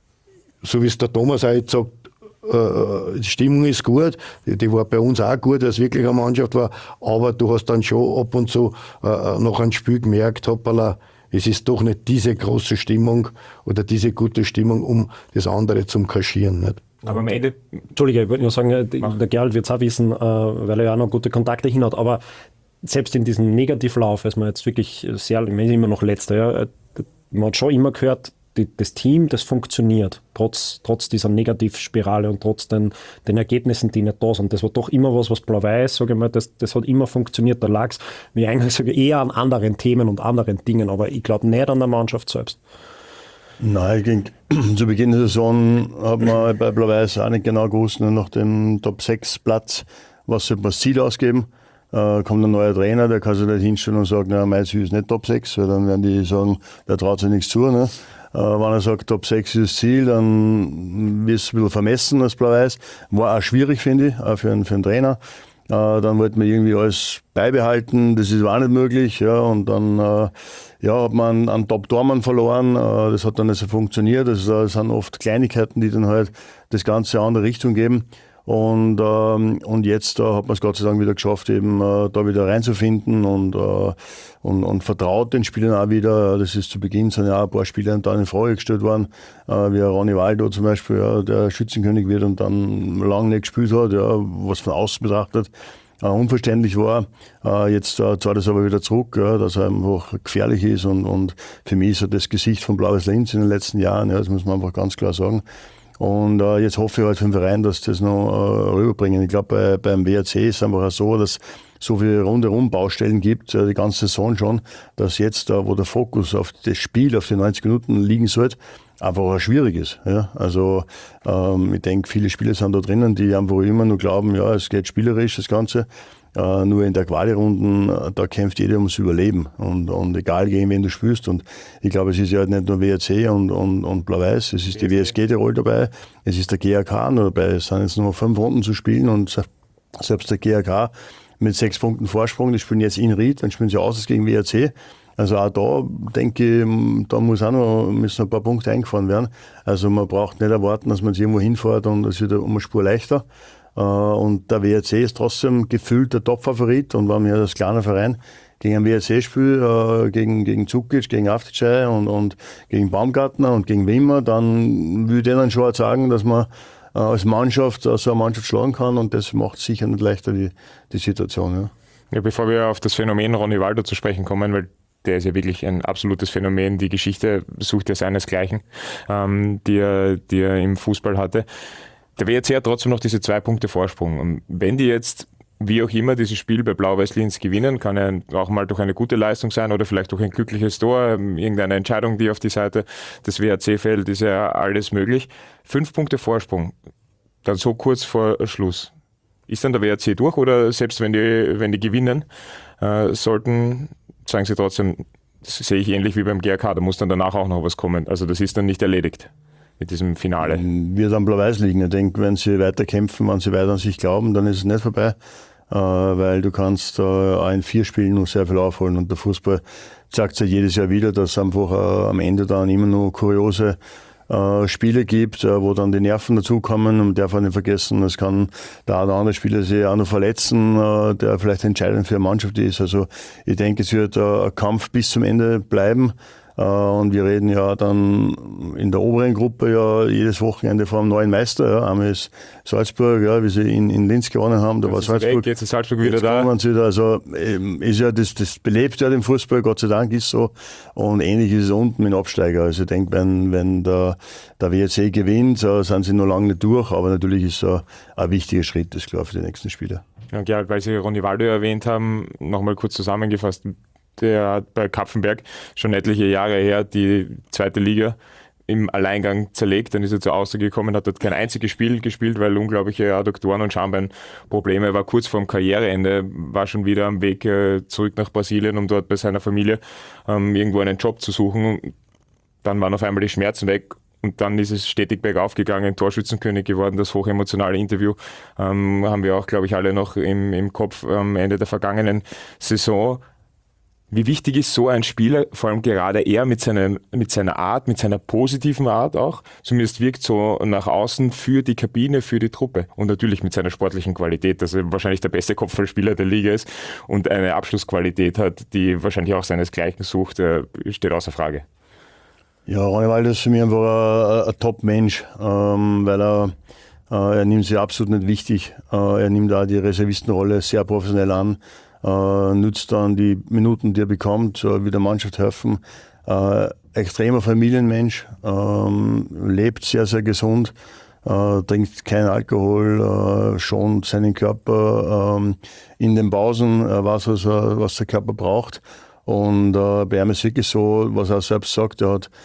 so wie es der Thomas auch jetzt sagt, äh, die Stimmung ist gut, die, die war bei uns auch gut, weil es wirklich eine Mannschaft war, aber du hast dann schon ab und zu äh, nach einem Spiel gemerkt, hoppala, es ist doch nicht diese große Stimmung oder diese gute Stimmung, um das andere zum Kaschieren. Nicht? Aber am Ende... Entschuldige, ich wollte nur sagen, der Gerald wird es auch wissen, äh, weil er ja auch noch gute Kontakte hin hat, aber selbst in diesem Negativlauf, als man jetzt wirklich sehr, ich meine immer noch letzter, ja, man hat schon immer gehört, die, das Team, das funktioniert, trotz, trotz dieser Negativspirale und trotz den, den Ergebnissen, die nicht da sind. Das war doch immer was, was Blau-Weiß, sage ich mal, das, das hat immer funktioniert. Da lag es, wie ich eigentlich sage, eher an anderen Themen und anderen Dingen, aber ich glaube nicht an der Mannschaft selbst. Nein, ich denke, zu Beginn der Saison hat man bei Blau-Weiß auch nicht genau gewusst, nur nach dem Top sechs Platz, was sollte man das Ziel ausgeben. Äh, kommt ein neuer Trainer, der kann sich nicht hinstellen und sagen, na, mein Ziel ist nicht Top sechs, weil dann werden die sagen, der traut sich nichts zu. Ne? Äh, wenn er sagt, Top sechs ist das Ziel, dann wird es ein bisschen vermessen als Blau-Weiß. War auch schwierig, finde ich, auch für einen, für einen Trainer. Äh, dann wollten wir irgendwie alles beibehalten, das ist auch nicht möglich. Ja, und dann äh, ja, hat man einen Top-Tormann verloren, äh, das hat dann nicht so funktioniert. Das, das sind oft Kleinigkeiten, die dann halt das Ganze in eine andere Richtung geben. Und, ähm, und jetzt äh, hat man es Gott sei Dank wieder geschafft, eben äh, da wieder reinzufinden und, äh, und, und vertraut den Spielern auch wieder. Das ist zu Beginn sind ja auch ein paar Spieler dann in Frage gestellt worden, äh, wie Ronny Waldo zum Beispiel, ja, der Schützenkönig wird und dann lange nicht gespielt hat, ja, was von außen betrachtet äh, unverständlich war. Äh, jetzt äh, zahlt es aber wieder zurück, ja, dass er einfach gefährlich ist und, und für mich ist er das Gesicht von Blau-Weiß Linz in den letzten Jahren, ja, das muss man einfach ganz klar sagen. Und äh, jetzt hoffe ich halt für den Verein, dass das noch äh, rüberbringen. Ich glaube, bei, beim W R C ist es einfach auch so, dass so viele rundherum Baustellen gibt, äh, die ganze Saison schon, dass jetzt, äh, wo der Fokus auf das Spiel, auf die neunzig Minuten liegen sollte, einfach auch schwierig ist. Ja? Also ähm, ich denke, viele Spieler sind da drinnen, die einfach immer nur glauben, ja, es geht spielerisch, das Ganze. Uh, nur in der Quali-Runden, uh, da kämpft jeder ums Überleben und, und egal gegen wen du spielst. Und ich glaube, es ist ja nicht nur W R C und, und, und Blau-Weiß, es ist die W S G Tirol dabei, es ist der G A K noch dabei. Es sind jetzt nur fünf Runden zu spielen und selbst der G A K mit sechs Punkten Vorsprung, die spielen jetzt in Ried, dann spielen sie aus gegen W R C. Also auch da denke ich, da muss auch noch, müssen ein paar Punkte eingefahren werden. Also man braucht nicht erwarten, dass man jetzt irgendwo hinfährt und es wird um eine Spur leichter. Und der W R C ist trotzdem gefühlt der Top-Favorit. Und wenn wir als kleiner Verein gegen ein W R C spielen, gegen, gegen Zukic, gegen Avticay und, und gegen Baumgartner und gegen Wimmer, dann würde ich denen schon sagen, dass man als Mannschaft so eine Mannschaft schlagen kann. Und das macht sicher nicht leichter die, die Situation. Ja. Ja, bevor wir auf das Phänomen Ronny Waldo zu sprechen kommen, weil der ist ja wirklich ein absolutes Phänomen. Die Geschichte sucht ja seinesgleichen, ähm, die, er, die er im Fußball hatte. Der W R C hat trotzdem noch diese zwei Punkte Vorsprung. Und wenn die jetzt, wie auch immer, dieses Spiel bei Blau-Weiß Linz gewinnen, kann ja auch mal durch eine gute Leistung sein oder vielleicht durch ein glückliches Tor, irgendeine Entscheidung, die auf die Seite des W R C fällt, ist ja alles möglich. Fünf Punkte Vorsprung, dann so kurz vor Schluss. Ist dann der W R C durch oder selbst wenn die, wenn die gewinnen, äh, sollten, sagen sie trotzdem, das sehe ich ähnlich wie beim G A K, da muss dann danach auch noch was kommen. Also das ist dann nicht erledigt mit diesem Finale. Wird am Blau-Weiß liegen. Ich denke, wenn sie weiter kämpfen, wenn sie weiter an sich glauben, dann ist es nicht vorbei. Äh, weil du kannst äh, auch in vier Spielen noch sehr viel aufholen. Und der Fußball zeigt es ja jedes Jahr wieder, dass es einfach äh, am Ende dann immer noch kuriose äh, Spiele gibt, äh, wo dann die Nerven dazukommen. Und man darf auch nicht vergessen, es kann der eine oder andere Spieler sich auch noch verletzen, äh, der vielleicht entscheidend für eine Mannschaft ist. Also ich denke, es wird äh, ein Kampf bis zum Ende bleiben. Und wir reden ja dann in der oberen Gruppe ja jedes Wochenende vor einem neuen Meister. Ja. Einmal ist Salzburg, ja, wie sie in, in Linz gewonnen haben, da war Salzburg. Weg, jetzt ist Salzburg wieder da. Wieder. Also ist ja das, das belebt ja den Fußball, Gott sei Dank ist so. Und ähnlich ist es unten mit dem Absteiger. Also ich denke, wenn, wenn der, der W R C gewinnt, so sind sie noch lange nicht durch. Aber natürlich ist so ein wichtiger Schritt, das klar, für die nächsten Spiele. Ja, ja, weil Sie Ronny Waldo erwähnt haben, nochmal kurz zusammengefasst. Der hat bei Kapfenberg schon etliche Jahre her die zweite Liga im Alleingang zerlegt. Dann ist er zur Außer gekommen, hat dort kein einziges Spiel gespielt, weil unglaubliche Adduktoren- und Schambeinprobleme. War kurz vorm Karriereende, war schon wieder am Weg zurück nach Brasilien, um dort bei seiner Familie ähm, irgendwo einen Job zu suchen. Dann waren auf einmal die Schmerzen weg. Und dann ist es stetig bergauf gegangen, Torschützenkönig geworden, das hochemotionale Interview ähm, haben wir auch, glaube ich, alle noch im, im Kopf am Ende der vergangenen Saison. Wie wichtig ist so ein Spieler, vor allem gerade er mit, seinem, mit seiner Art, mit seiner positiven Art auch, zumindest wirkt so nach außen für die Kabine, für die Truppe und natürlich mit seiner sportlichen Qualität, dass er wahrscheinlich der beste Kopfballspieler der Liga ist und eine Abschlussqualität hat, die wahrscheinlich auch seinesgleichen sucht, steht außer Frage. Ja, Ronny Waldo ist für mich einfach ein, ein Top-Mensch, ähm, weil er, äh, er nimmt sich absolut nicht wichtig, äh, er nimmt auch die Reservistenrolle sehr professionell an. Uh, nutzt dann die Minuten, die er bekommt, uh, wieder Mannschaft helfen. Uh, extremer Familienmensch, uh, lebt sehr, sehr gesund, uh, trinkt keinen Alkohol, uh, schont seinen Körper uh, in den Pausen, uh, weiß, was, uh, was der Körper braucht. Und uh, bei ihm ist wirklich so, was er selbst sagt, er hat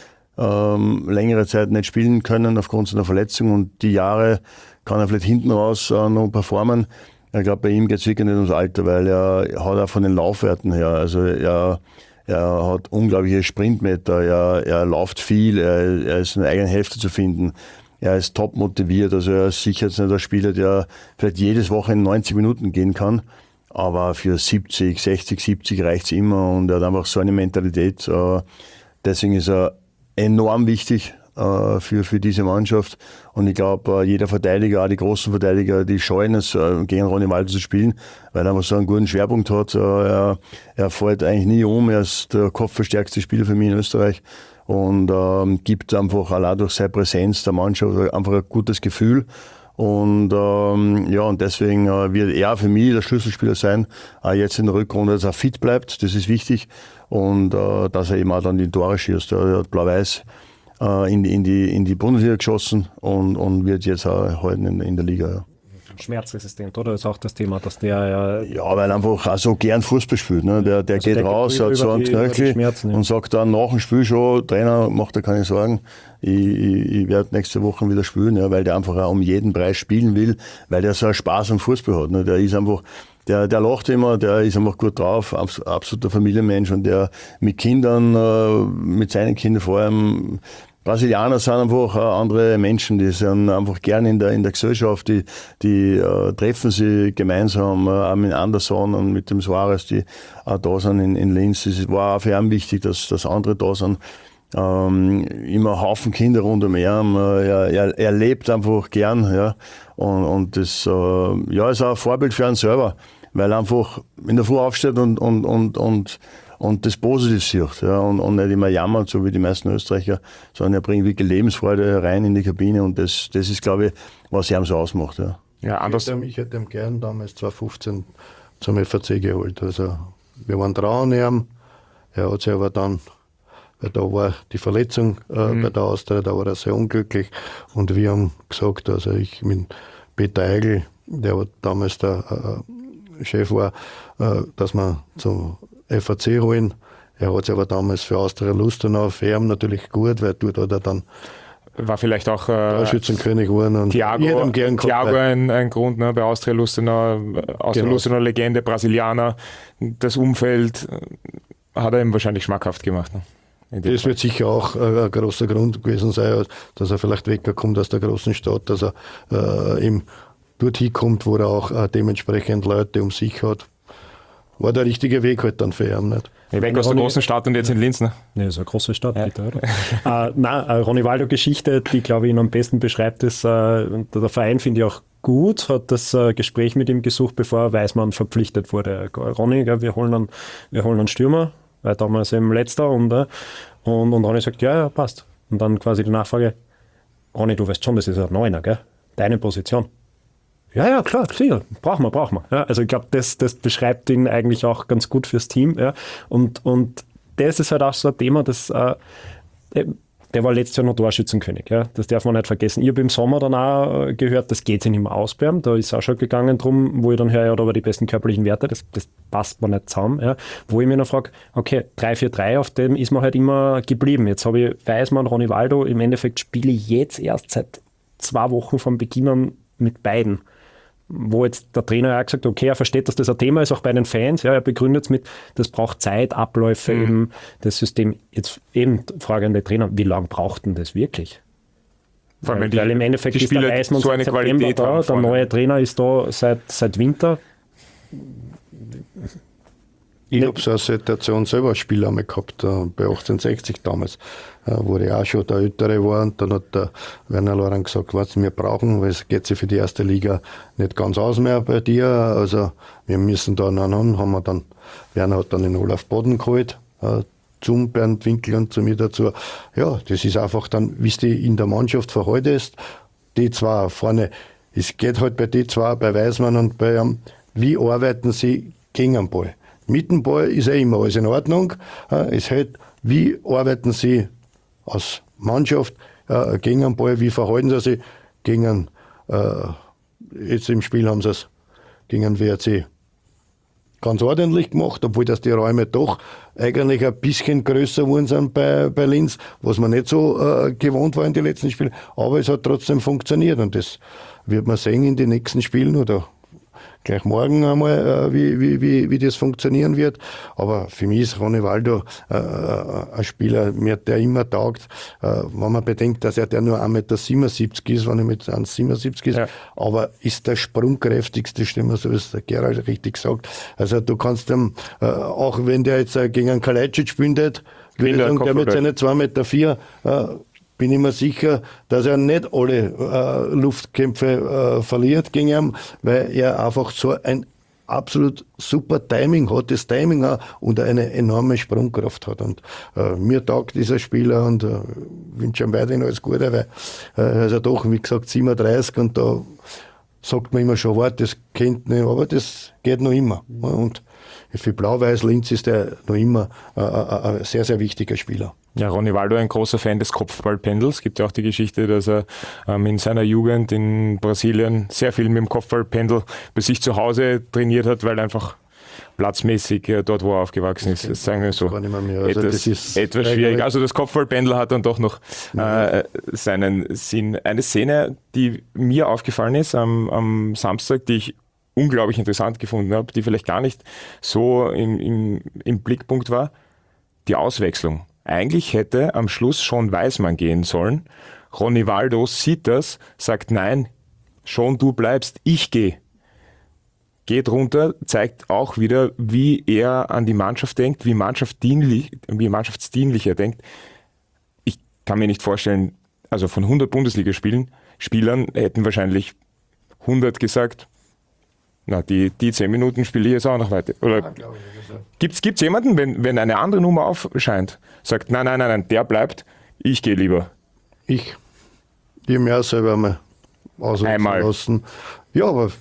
uh, längere Zeit nicht spielen können aufgrund seiner Verletzung und die Jahre kann er vielleicht hinten raus uh, noch performen. Ich glaube, bei ihm geht es wirklich nicht ums Alter, weil er hat auch von den Laufwerten her, also er, Er hat unglaubliche Sprintmeter, er, er läuft viel, er, er ist in der eigenen Hälfte zu finden. Er ist top motiviert, also er ist sicher jetzt nicht der Spieler, der vielleicht jedes Wochenende neunzig Minuten gehen kann, aber für siebzig, sechzig, siebzig reicht es immer und er hat einfach so eine Mentalität. Deswegen ist er enorm wichtig für, für diese Mannschaft und ich glaube, jeder Verteidiger, auch die großen Verteidiger, die scheuen es, gegen Ronny Waldo zu spielen, weil er einfach so einen guten Schwerpunkt hat. Er, er fällt eigentlich nie um, er ist der kopfverstärkste Spieler für mich in Österreich und ähm, gibt einfach allein durch seine Präsenz der Mannschaft einfach ein gutes Gefühl. Und ähm, ja, und deswegen äh, wird er für mich der Schlüsselspieler sein, auch jetzt in der Rückrunde, dass er fit bleibt, das ist wichtig und äh, dass er eben auch dann die Tore schießt. Er hat Blau-Weiß äh, in, in, die, in die Bundesliga geschossen und, und wird jetzt auch halten in, in der Liga. Ja. Schmerzresistent, oder? Das ist auch das Thema, dass der ja... Ja, weil er einfach auch so gern Fußball spielt. Ne? Der, der also geht der raus, geht hat so einen die, Knöchel ja. und sagt dann nach dem Spiel schon, Trainer, macht dir keine Sorgen, ich, ich, ich werde nächste Woche wieder spielen, ja, weil der einfach auch um jeden Preis spielen will, weil der so einen Spaß am Fußball hat. Ne? Der ist einfach, der, der lacht immer, der ist einfach gut drauf, absoluter Familienmensch und der mit Kindern, äh, mit seinen Kindern vor allem, Brasilianer sind einfach andere Menschen, die sind einfach gerne in der, in der Gesellschaft, die, die äh, treffen sie gemeinsam, äh, auch mit Anderson und mit dem Suarez, die auch da sind in, in Linz. Es war auch für ihn wichtig, dass, dass andere da sind. Ähm, immer Haufen Kinder rund um ihn. Äh, er, er, er lebt einfach gern, ja. Und, und das äh, ja, ist auch ein Vorbild für ihn selber, weil er einfach in der Früh aufsteht und, und, und, und und das positiv sieht, ja, und, und nicht immer jammert, so wie die meisten Österreicher, sondern er bringt wirklich Lebensfreude rein in die Kabine und das, das ist, glaube ich, was er so ausmacht. Ja. Ja, anders. Ich hätte, ich hätte ihn gern damals zwanzig fünfzehn zum F A C geholt. Also, wir waren dran an ihm, er hat sich aber dann, weil da war die Verletzung äh, mhm. bei der Austria, da war er sehr unglücklich und wir haben gesagt, also ich mit Peter Eigl, der war damals der äh, Chef war, äh, dass wir zum F A C holen. Er hat sich aber damals für Austria Lustenau, für ihn natürlich gut, weil dort hat er dann war vielleicht auch äh, Schützenkönig geworden und Thiago, gern Thiago ein, ein Grund, ne, bei Austria Lustenau, Austria genau. Lustenau Legende, Brasilianer, das Umfeld hat er ihm wahrscheinlich schmackhaft gemacht. Ne, das Fall. Wird sicher auch äh, ein großer Grund gewesen sein, dass er vielleicht wegkommt aus der großen Stadt, dass er äh, eben dorthin kommt, wo er auch äh, dementsprechend Leute um sich hat. War der richtige Weg halt dann für ihn, nicht? Ja, weg aus der großen Stadt und jetzt in Linz, ne? Ja, so eine große Stadt, ja. Bitte, oder? äh, nein, eine Ronny Waldo-Geschichte, die, glaube ich, ihn am besten beschreibt, ist, äh, der Verein finde ich auch gut, hat das äh, Gespräch mit ihm gesucht, bevor Weismann verpflichtet wurde. Ronny, gell, wir holen einen, wir holen einen Stürmer, weil damals eben letzter und, äh, und, und Ronny sagt, ja, ja, passt. Und dann quasi die Nachfrage, Ronny, du weißt schon, das ist ein Neuner, gell? Deine Position. Ja, ja, klar, klar, brauchen wir, brauchen wir. Ja, also ich glaube, das, das beschreibt ihn eigentlich auch ganz gut fürs Team. Ja. Und, und das ist halt auch so ein Thema, das, äh, der war letztes Jahr noch Torschützenkönig. Ja. Das darf man nicht vergessen. Ich habe im Sommer dann auch gehört, das geht sich nicht mehr ausbleiben. Da ist es auch schon gegangen drum, wo ich dann höre, ja, da war die besten körperlichen Werte, das, das passt mir nicht zusammen. Ja. Wo ich mir noch frage, okay, drei vier drei, auf dem ist man halt immer geblieben. Jetzt habe ich Weismann, Ronny Waldo, im Endeffekt spiele ich jetzt erst seit zwei Wochen vom Beginn an mit beiden. Wo jetzt der Trainer auch gesagt hat, okay, er versteht, dass das ein Thema ist, auch bei den Fans. Ja, er begründet es mit, das braucht Zeit, Abläufe, mhm. eben das System. Jetzt eben Frage an den Trainer, wie lange braucht denn das wirklich? Vor allem, weil, die, weil im Endeffekt ist der Weismann so eine seit September da, der neue Trainer ist da seit, seit Winter. Ich habe so eine Situation selber als Spieler einmal gehabt, äh, bei achtzehnhundertsechzig damals, äh, wo ich auch schon der Ältere war. Und dann hat der Werner Loran gesagt, was wir brauchen, weil es geht sich für die erste Liga nicht ganz aus mehr bei dir. Also wir müssen da noch an, haben wir dann, Werner hat dann den Olaf Boden geholt, äh, zum Bernd Winkel und zu mir dazu. Ja, das ist einfach dann, wie es die in der Mannschaft verhaltest, die zwei vorne, es geht halt bei die zwei, bei Weismann und bei ihm, wie arbeiten sie gegen den Ball? Mit dem Ball ist ja immer alles in Ordnung. Es hält, wie arbeiten Sie als Mannschaft äh, gegen den Ball, wie verhalten Sie sich gegen einen, äh, jetzt im Spiel haben Sie es gegen den W R C ganz ordentlich gemacht, obwohl dass die Räume doch eigentlich ein bisschen größer geworden sind bei, bei Linz, was man nicht so äh, gewohnt war in den letzten Spielen. Aber es hat trotzdem funktioniert und das wird man sehen in den nächsten Spielen oder gleich morgen einmal, äh, wie, wie, wie, wie das funktionieren wird. Aber für mich ist Ronaldo äh, ein Spieler, mir, der immer taugt, äh, wenn man bedenkt, dass er der nur eins Komma siebenundsiebzig Meter ist, wenn er mit eins Komma siebenundsiebzig ist, ja. aber ist der sprungkräftigste Stürmer, so wie es der Gerald richtig sagt. Also du kannst ihm, äh, auch wenn der jetzt äh, gegen einen Kalajdzic spielt, würde ich sagen, der mit seinen zwei Komma vier Meter, äh, bin ich mir sicher, dass er nicht alle äh, Luftkämpfe äh, verliert gegen ihn, weil er einfach so ein absolut super Timing hat, das Timing auch und eine enorme Sprungkraft hat. Und äh, mir taugt dieser Spieler und äh, wünsche ihm weiterhin alles Gute, weil äh, er ist ja doch, wie gesagt, siebenunddreißig und da sagt man immer schon, warte, das kennt nicht, aber das geht noch immer. Und für Blau-Weiß-Linz ist er noch immer äh, ein sehr, sehr wichtiger Spieler. Ja, Ronaldo ein großer Fan des Kopfballpendels. Es gibt ja auch die Geschichte, dass er ähm, in seiner Jugend in Brasilien sehr viel mit dem Kopfballpendel bei sich zu Hause trainiert hat, weil einfach platzmäßig äh, dort, wo er aufgewachsen ist, das sagen wir so, gar nicht mehr mehr. Also etwas, das ist etwas schwierig. Also das Kopfballpendel hat dann doch noch äh, seinen Sinn. Eine Szene, die mir aufgefallen ist am, am Samstag, die ich unglaublich interessant gefunden habe, die vielleicht gar nicht so im, im, im Blickpunkt war, die Auswechslung. Eigentlich hätte am Schluss schon Weismann gehen sollen. Ronaldo sieht das, sagt nein, schon du bleibst, ich gehe. Geht runter, zeigt auch wieder, wie er an die Mannschaft denkt, wie, mannschaftsdienlich, wie mannschaftsdienlich er denkt. Ich kann mir nicht vorstellen, also von hundert Bundesligaspielen, Spielern hätten wahrscheinlich hundert gesagt, na, die, die zehn Minuten spiele ich jetzt auch noch weiter. Oder ja, gibt es jemanden, wenn, wenn eine andere Nummer aufscheint, sagt, nein, nein, nein, nein, der bleibt, ich gehe lieber. Ich. Ich habe mir auch selber mal auswechseln lassen. Ja, aber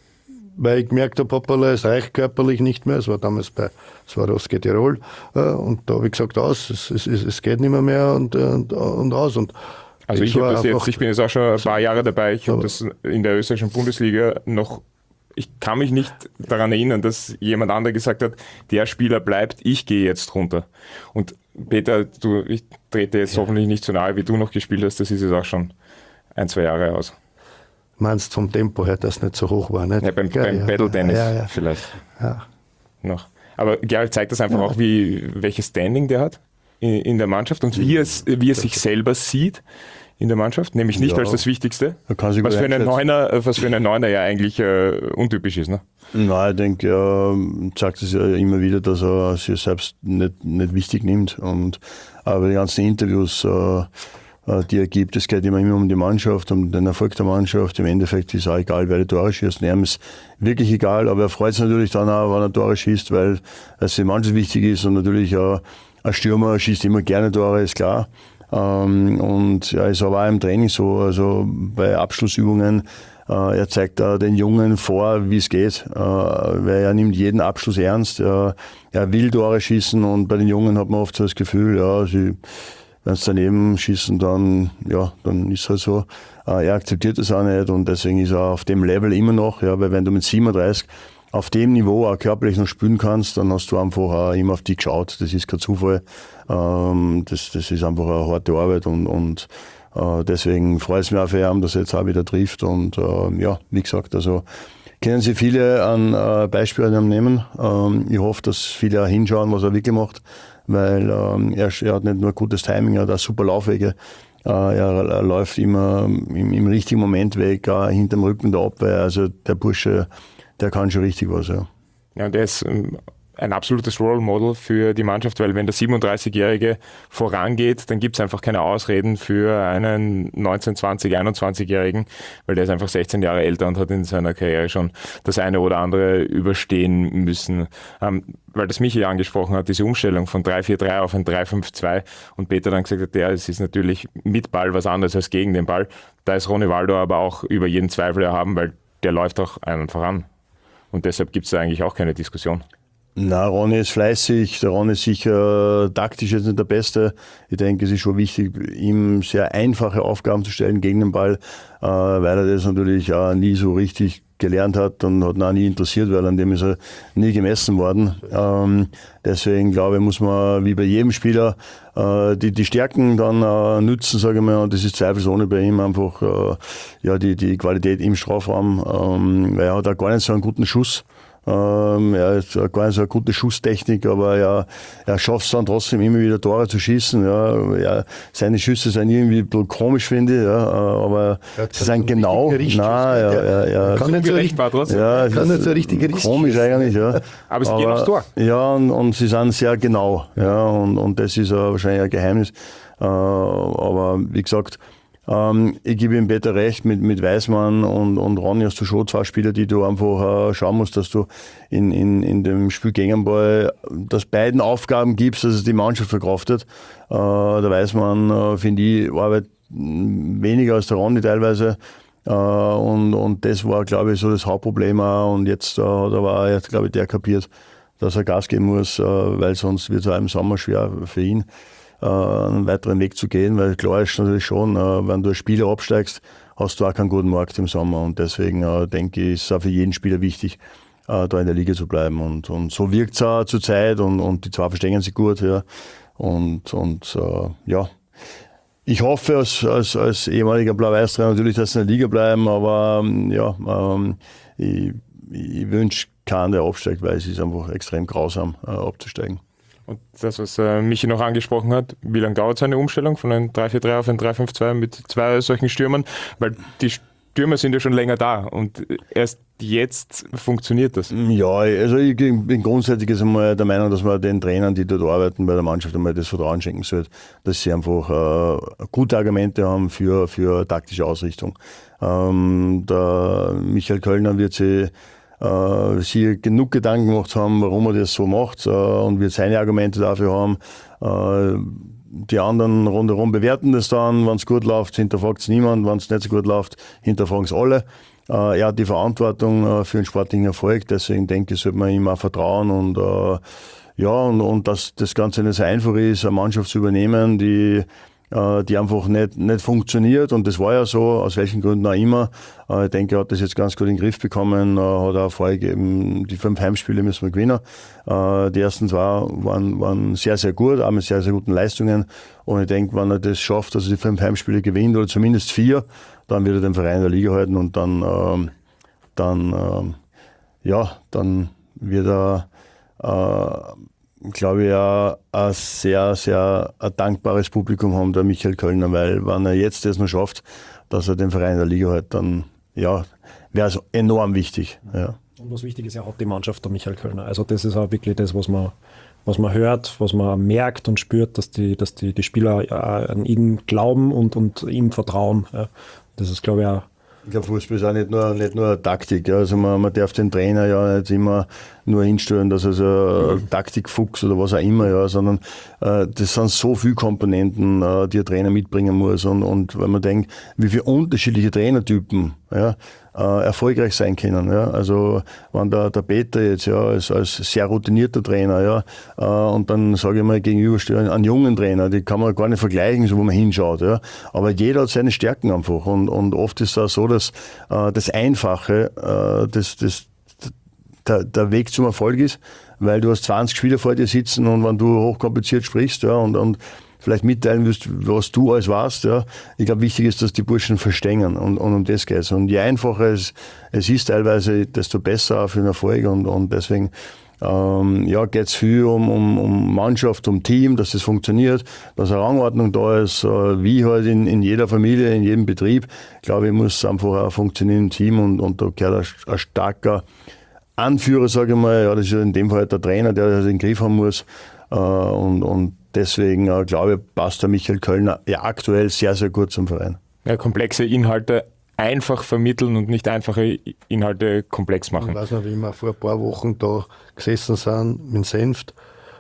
weil ich gemerkt habe, Hoppala, es reicht körperlich nicht mehr. Es war damals bei Swarovski Tirol. Und da habe ich gesagt, aus, es, es, es geht nicht mehr, mehr und, und, und aus. Und also ich, das jetzt, ich bin jetzt auch schon ein paar Jahre dabei. Ich habe das in der österreichischen Bundesliga noch. Ich kann mich nicht daran erinnern, dass jemand anderer gesagt hat, der Spieler bleibt, ich gehe jetzt runter. Und Peter, du, ich trete jetzt ja. hoffentlich nicht so nahe, wie du noch gespielt hast, das ist jetzt auch schon ein, zwei Jahre aus. Meinst du vom Tempo her, dass es nicht so hoch war? Nicht? Ja, beim, ja, beim ja. Paddle-Tennis ja, ja. vielleicht ja. noch. Aber Gerald zeigt das einfach ja. auch, wie, welches Standing der hat in, in der Mannschaft und wie, es, wie er sich selber sieht in der Mannschaft, nämlich nicht ja. als das Wichtigste, was für, einen Neuner, was für einen Neuner ja eigentlich äh, untypisch ist. Ne? Nein, ich denke, er sagt es ja immer wieder, dass er sich selbst nicht, nicht wichtig nimmt. Und aber die ganzen Interviews, äh, die er gibt, es geht immer, immer um die Mannschaft, um den Erfolg der Mannschaft. Im Endeffekt ist auch egal, wer die Tore schießt. Und ihm ist wirklich egal, aber er freut sich natürlich dann auch, wenn er Tore schießt, weil es die Mannschaft wichtig ist. Und natürlich auch ein Stürmer schießt immer gerne Tore, ist klar. Ähm, und ja, ist aber auch im Training so, also bei Abschlussübungen, äh, er zeigt da den Jungen vor, wie es geht, äh, weil er nimmt jeden Abschluss ernst, äh, er will Tore schießen und bei den Jungen hat man oft so das Gefühl, ja, sie, wenn sie daneben schießen, dann, ja, dann ist es halt so, äh, er akzeptiert das auch nicht und deswegen ist er auf dem Level immer noch, ja, weil wenn du mit siebenunddreißig auf dem Niveau auch körperlich noch spielen kannst, dann hast du einfach auch immer auf die geschaut. Das ist kein Zufall. Ähm, das, das ist einfach eine harte Arbeit und, und äh, deswegen freut es mich auch für ihn, dass er jetzt auch wieder trifft. Und äh, ja, wie gesagt, also können Sie viele an äh, Beispiele an ihm nehmen. Ähm, ich hoffe, dass viele auch hinschauen, was er wirklich macht, weil ähm, er, er hat nicht nur gutes Timing, er hat auch super Laufwege. Äh, er, er läuft immer im, im richtigen Moment weg, auch hinterm Rücken der Abwehr. Also der Bursche, der kann schon richtig was, ja. Ja, und der ist ein absolutes Role Model für die Mannschaft, weil wenn der siebenunddreißigjährige vorangeht, dann gibt es einfach keine Ausreden für einen neunzehn-, zwanzig-, einundzwanzigjährigen, weil der ist einfach sechzehn Jahre älter und hat in seiner Karriere schon das eine oder andere überstehen müssen. Ähm, weil das Michi angesprochen hat, diese Umstellung von drei vier drei auf ein drei fünf zwei und Peter dann gesagt hat, ja, es ist natürlich mit Ball was anderes als gegen den Ball. Da ist Ronaldo aber auch über jeden Zweifel erhaben, weil der läuft auch einen voran. Und deshalb gibt es da eigentlich auch keine Diskussion. Na, Ronny ist fleißig, der Ronny ist sicher taktisch jetzt nicht der Beste. Ich denke, es ist schon wichtig, ihm sehr einfache Aufgaben zu stellen gegen den Ball, äh, weil er das natürlich auch nie so richtig gelernt hat und hat ihn auch nie interessiert, weil an dem ist er nie gemessen worden. Ähm, deswegen glaube ich, muss man wie bei jedem Spieler äh, die, die Stärken dann äh, nützen, sage ich mal, und das ist zweifelsohne bei ihm einfach äh, ja, die, die Qualität im Strafraum, ähm, weil er hat auch gar nicht so einen guten Schuss. Ähm, er hat gar nicht so eine gute Schusstechnik, aber er, er schafft es dann trotzdem immer wieder Tore zu schießen. Ja. Er, seine Schüsse sind irgendwie ein bisschen komisch, finde ich, ja, aber sie sind genau. Nein, er, er, er kann nicht so richtig, ja, kann nicht so richtig komisch eigentlich, ja. Aber es geht aufs Tor. Ja, und, und sie sind sehr genau. Ja, und, und das ist uh, wahrscheinlich ein Geheimnis. Uh, aber wie gesagt, Ähm, ich gebe ihm Peter recht, mit, mit Weismann und, und Ronny hast du schon zwei Spieler, die du einfach äh, schauen musst, dass du in, in, in dem Spiel gegen den Ball, dass beiden Aufgaben gibst, dass es die Mannschaft verkraftet. Äh, der Weismann, äh, finde ich, arbeitet weniger als der Ronny teilweise. Äh, und, und das war, glaube ich, so das Hauptproblem auch. Und jetzt äh, hat aber jetzt, glaube ich, der kapiert, dass er Gas geben muss, äh, weil sonst wird es auch im Sommer schwer für ihn, einen weiteren Weg zu gehen, weil klar ist natürlich schon, wenn du als Spieler absteigst, hast du auch keinen guten Markt im Sommer und deswegen denke ich, ist es auch für jeden Spieler wichtig, da in der Liga zu bleiben und, und so wirkt es auch zur Zeit und, und die zwei verstehen sich gut, ja, und, und ja, ich hoffe als, als, als ehemaliger Blau-Weiß-Trainer natürlich, dass sie in der Liga bleiben, aber ja, ich, ich wünsche keinen, der absteigt, weil es ist einfach extrem grausam abzusteigen. Und das, was äh, Michi noch angesprochen hat, wie lange dauert seine Umstellung von einem drei vier drei auf ein drei fünf zwei mit zwei solchen Stürmern? Weil die Stürmer sind ja schon länger da und erst jetzt funktioniert das. Ja, also ich bin grundsätzlich jetzt einmal der Meinung, dass man den Trainern, die dort arbeiten bei der Mannschaft, einmal das Vertrauen schenken sollte, dass sie einfach äh, gute Argumente haben für, für taktische Ausrichtung. Ähm, der Michael Kölner wird sie Uh, sie genug Gedanken gemacht haben, warum er das so macht uh, und wird seine Argumente dafür haben. Uh, die anderen rundherum bewerten das dann, wenn es gut läuft, hinterfragt es niemand, wenn es nicht so gut läuft, hinterfragen es alle. Uh, er hat die Verantwortung uh, für den sportlichen Erfolg, deswegen denke ich, sollte man ihm auch vertrauen und uh, ja, und, und dass das Ganze nicht so einfach ist, eine Mannschaft zu übernehmen, die die einfach nicht, nicht funktioniert und das war ja so, aus welchen Gründen auch immer. Ich denke, er hat das jetzt ganz gut in den Griff bekommen, hat auch vorgegeben, die fünf Heimspiele müssen wir gewinnen. Die ersten zwei waren, waren sehr, sehr gut, auch mit sehr, sehr guten Leistungen und ich denke, wenn er das schafft, dass er die fünf Heimspiele gewinnt oder zumindest vier, dann wird er den Verein in der Liga halten und dann, dann ja, dann wird er glaube ich, auch ein sehr, sehr ein dankbares Publikum haben, der Michael Kölner, weil wenn er jetzt das noch schafft, dass er den Verein in der Liga hat, dann ja, wäre es enorm wichtig. Ja. Und was wichtig ist, er hat die Mannschaft, der Michael Kölner. Also das ist auch wirklich das, was man, was man hört, was man merkt und spürt, dass die, dass die, die Spieler an ihn glauben und, und ihm vertrauen. Ja. Das ist, glaube ich, auch. Ich glaube, Fußball ist auch nicht nur, nicht nur Taktik. Ja. Also man, man darf den Trainer ja nicht immer nur hinstellen, dass er so ein mhm. Taktikfuchs oder was auch immer, ja, sondern äh, das sind so viele Komponenten, äh, die ein Trainer mitbringen muss. Und, und wenn man denkt, wie viele unterschiedliche Trainertypen ja, äh, erfolgreich sein können. Ja. Also wenn der, der Peter jetzt ja, als, als sehr routinierter Trainer, ja, äh, und dann sage ich mal gegenüberstellen, einen jungen Trainer, die kann man gar nicht vergleichen, so wo man hinschaut. Ja. Aber jeder hat seine Stärken einfach. Und, und oft ist es auch so, dass äh, das Einfache, äh, das, das Der, der Weg zum Erfolg ist, weil du hast zwanzig Spieler vor dir sitzen und wenn du hochkompliziert sprichst ja, und, und vielleicht mitteilen willst, was du alles weißt, ja, ich glaube, wichtig ist, dass die Burschen verstehen und, und um das geht es. Und je einfacher es, es ist teilweise, desto besser auch für den Erfolg und, und deswegen ähm, ja, geht es viel um, um, um Mannschaft, um Team, dass das funktioniert, dass eine Rangordnung da ist, äh, wie halt in, in jeder Familie, in jedem Betrieb. Ich glaube, ich muss einfach auch funktionieren im Team und, und da gehört ein, ein starker Anführer, sage ich mal, ja, das ist in dem Fall der Trainer, der das in den Griff haben muss. Äh, und, und deswegen, äh, glaube ich, passt der Michael Kölner ja aktuell sehr, sehr gut zum Verein. Ja, komplexe Inhalte einfach vermitteln und nicht einfache Inhalte komplex machen. Ich weiß noch, wie wir vor ein paar Wochen da gesessen sind mit Senft.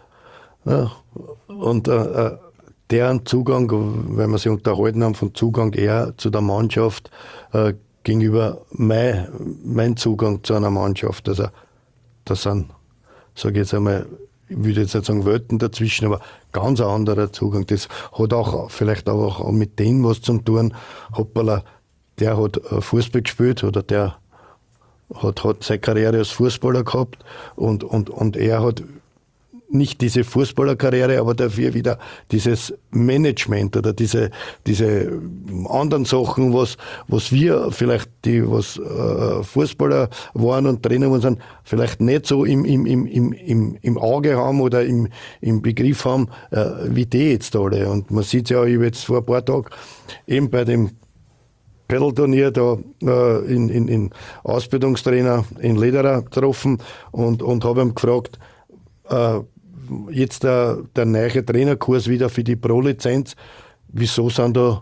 Ja, und äh, deren Zugang, wenn wir sie unterhalten haben, von Zugang eher zu der Mannschaft, äh, gegenüber mein, mein Zugang zu einer Mannschaft. Also das sind, sage ich jetzt einmal, ich würde jetzt nicht sagen Welten dazwischen, aber ganz ein anderer Zugang. Das hat auch vielleicht auch mit dem was zu tun. Hoppala, der hat Fußball gespielt oder der hat, hat seine Karriere als Fußballer gehabt und, und, und er hat nicht diese Fußballerkarriere, aber dafür wieder dieses Management oder diese, diese anderen Sachen, was, was wir vielleicht, die was äh, Fußballer waren und Trainer waren, sind, vielleicht nicht so im, im, im, im, im Auge haben oder im, im Begriff haben, äh, wie die jetzt alle. Und man sieht ja, ich habe jetzt vor ein paar Tagen eben bei dem Pedal-Turnier da äh, in, in, in Ausbildungstrainer in Lederer getroffen und, und habe ihn gefragt, äh, jetzt der, der neue Trainerkurs wieder für die Pro-Lizenz, wieso sind da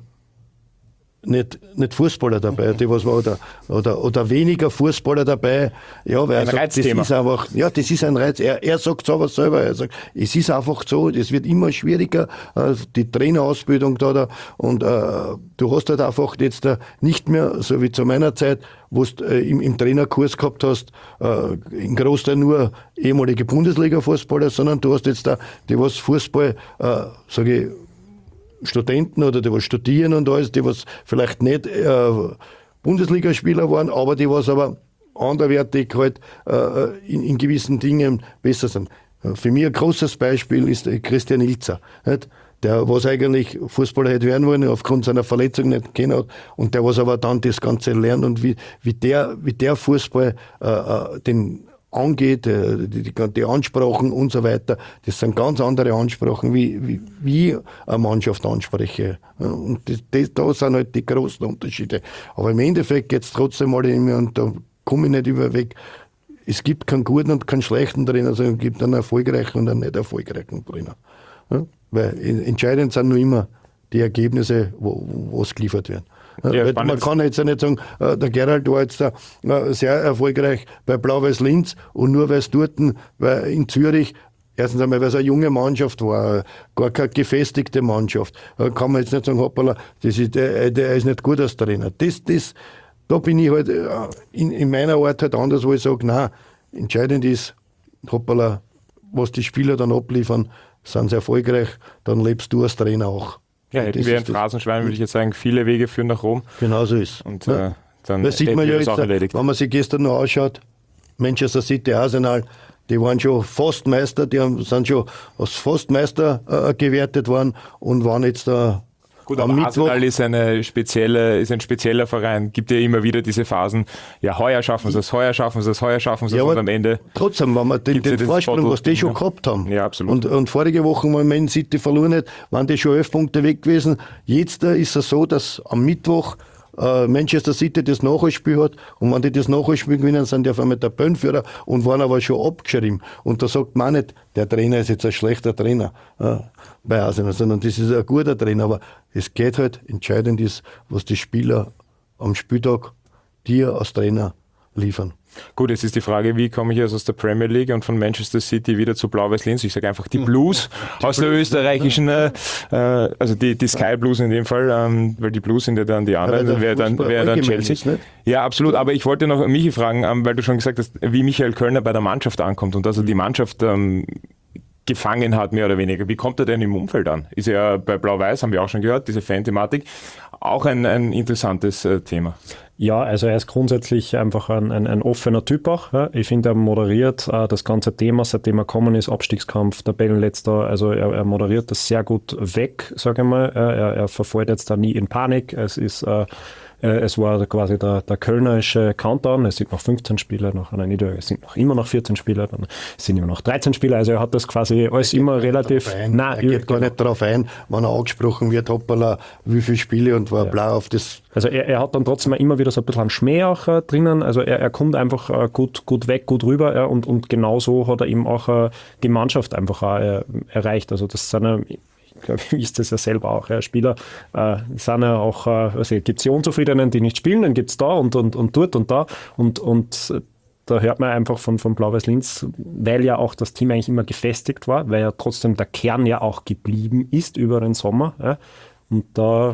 nicht, nicht Fußballer dabei, die was war, oder, oder, oder weniger Fußballer dabei? Ja, weil ein er sagt, Reizthema. Das ist einfach, ja, das ist ein Reiz. Er, er sagt es aber selber. Er sagt, es ist einfach so, es wird immer schwieriger, die Trainerausbildung da, da und äh, du hast halt einfach jetzt äh, nicht mehr, so wie zu meiner Zeit, wo du äh, im, im Trainerkurs gehabt hast, äh, im Großteil nur ehemalige Bundesliga-Fußballer, sondern du hast jetzt da, die was Fußball, äh, sage ich, Studenten oder die was studieren und alles, die was vielleicht nicht äh, Bundesligaspieler waren, aber die was aber anderwertig halt äh, in, in gewissen Dingen besser sind. Für mich ein großes Beispiel ist Christian Ilzer, nicht? Der was eigentlich Fußballer hätte werden wollen, aufgrund seiner Verletzung nicht kennen hat und der was aber dann das Ganze lernt und wie, wie, der, wie der Fußball äh, den angeht, die, die, die Ansprachen und so weiter, das sind ganz andere Ansprachen, wie, wie, wie eine Mannschaft anspreche. Und das, das, da sind halt die großen Unterschiede. Aber im Endeffekt geht es trotzdem mal immer, und da komme ich nicht über weg, es gibt keinen guten und keinen schlechten Trainer, sondern es gibt einen erfolgreichen und einen nicht erfolgreichen Trainer. Ja? Weil entscheidend sind nur immer die Ergebnisse, wo, was geliefert werden. Ja, man kann jetzt ja nicht sagen, der Gerald war jetzt sehr erfolgreich bei Blau-Weiß-Linz und nur weil es dort weil in Zürich, erstens einmal, weil es eine junge Mannschaft war, gar keine gefestigte Mannschaft, kann man jetzt nicht sagen, hoppala, das ist, der, der ist nicht gut als Trainer. Das, das, da bin ich halt in, in meiner Art halt anders, wo ich sage, nein, entscheidend ist, hoppala, was die Spieler dann abliefern, sind sie erfolgreich, dann lebst du als Trainer auch. Ja, hätten wir ein Phrasenschwein, würde ich jetzt sagen, viele Wege führen nach Rom. Genau so ist. Und ja. äh, dann das sieht man ja das jetzt, auch erledigt. wenn man sich gestern noch anschaut, Manchester City, Arsenal, die waren schon fast Meister, die haben, sind schon als fast Meister äh, gewertet worden und waren jetzt da. Äh, Gut, aber Arsenal ist, eine spezielle, ist ein spezieller Verein. Gibt ja immer wieder diese Phasen, ja, heuer schaffen sie es, heuer schaffen sie es, heuer schaffen sie es, ja, und am Ende... Trotzdem, wenn wir den, den Vorsprung, was die schon ja. gehabt haben, ja, absolut. Und, und vorige Woche, wenn Man City verloren hat, waren die schon elf Punkte weg gewesen. Jetzt äh, ist es so, dass am Mittwoch äh, Manchester City das Nachholspiel hat und wenn die das Nachholspiel gewinnen, sind die auf einmal der Tabellenführer und waren aber schon abgeschrieben. Und da sagt man nicht, der Trainer ist jetzt ein schlechter Trainer äh, bei Arsenal, sondern das ist ein guter Trainer. Aber es geht halt, entscheidend ist, was die Spieler am Spieltag dir als Trainer liefern. Gut, jetzt ist die Frage, wie komme ich jetzt aus der Premier League und von Manchester City wieder zu Blau-Weiß-Linz? Ich sage einfach die Blues die aus Blues. Der österreichischen, äh, also die, die Sky Blues in dem Fall, ähm, weil die Blues sind ja dann die anderen, ja, wäre dann, wär dann Chelsea. Ist, ja, absolut, aber ich wollte noch Michi fragen, ähm, weil du schon gesagt hast, wie Michael Kölner bei der Mannschaft ankommt und dass er die Mannschaft ähm, gefangen hat, mehr oder weniger. Wie kommt er denn im Umfeld an? Ist ja bei Blau-Weiß, haben wir auch schon gehört, diese Fan-Thematik, auch ein, ein interessantes äh, Thema. Ja, also er ist grundsätzlich einfach ein, ein, ein offener Typ auch. Ja. Ich finde, er moderiert äh, das ganze Thema, seitdem er gekommen ist, Abstiegskampf, Tabellenletzter, also er, er moderiert das sehr gut weg, sage ich mal. Er, er verfällt jetzt da nie in Panik. Es ist äh, Es war quasi der, der kölnerische Countdown. Es sind noch fünfzehn Spieler, nach einer Niederlage, es sind noch immer noch vierzehn Spieler, dann sind immer noch dreizehn Spieler. Also er hat das quasi alles immer relativ... Nein, er geht gar nicht darauf ein, wenn er angesprochen wird, hoppala, wie viele Spiele und war ja. blau auf das... Also er, er hat dann trotzdem immer wieder so ein bisschen einen Schmäh auch äh, drinnen. Also er, er kommt einfach äh, gut, gut weg, gut rüber. Ja, und, und genauso hat er eben auch äh, die Mannschaft einfach auch, äh, erreicht. Also das sind äh, ich glaube, ich wisst das ja selber auch. Ja. Spieler äh, sind ja auch, äh, also gibt es die Unzufriedenen, die nicht spielen, dann gibt es da und, und, und dort und da. Und, und da hört man einfach von, von Blau-Weiß-Linz, weil ja auch das Team eigentlich immer gefestigt war, weil ja trotzdem der Kern ja auch geblieben ist über den Sommer. Ja. Und da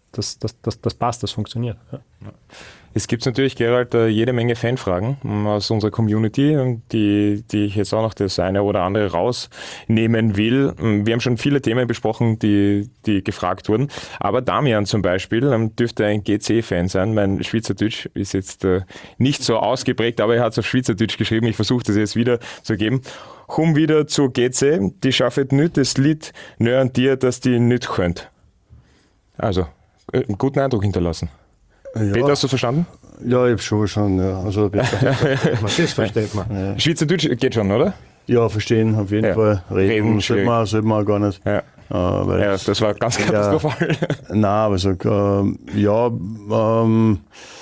das, das, das, das passt, das funktioniert. Ja. Es gibt natürlich, Gerald, jede Menge Fanfragen aus unserer Community, die, die ich jetzt auch noch das eine oder andere rausnehmen will. Wir haben schon viele Themen besprochen, die, die gefragt wurden. Aber Damian zum Beispiel dürfte ein G C-Fan sein. Mein Schweizerdeutsch ist jetzt nicht so ausgeprägt, aber er hat es auf Schweizerdeutsch geschrieben. Ich versuche das jetzt wieder zu geben. Komm wieder zu G C, die schaffen nicht das Lied nur an dir, dass die nicht könnt. Also, einen guten Eindruck hinterlassen. Ja. Peter, hast du verstanden? Ja, ich habe schon verstanden. Ja. Also, Das versteht man. Ja. Schweizerdeutsch geht schon, oder? Ja, verstehen, auf jeden Ja. Fall. Reden, Reden sollte man, sollte man gar nicht. Ja. Äh, weil Ja, das war ganz katastrophal. Nein, aber so, äh, ja, ähm,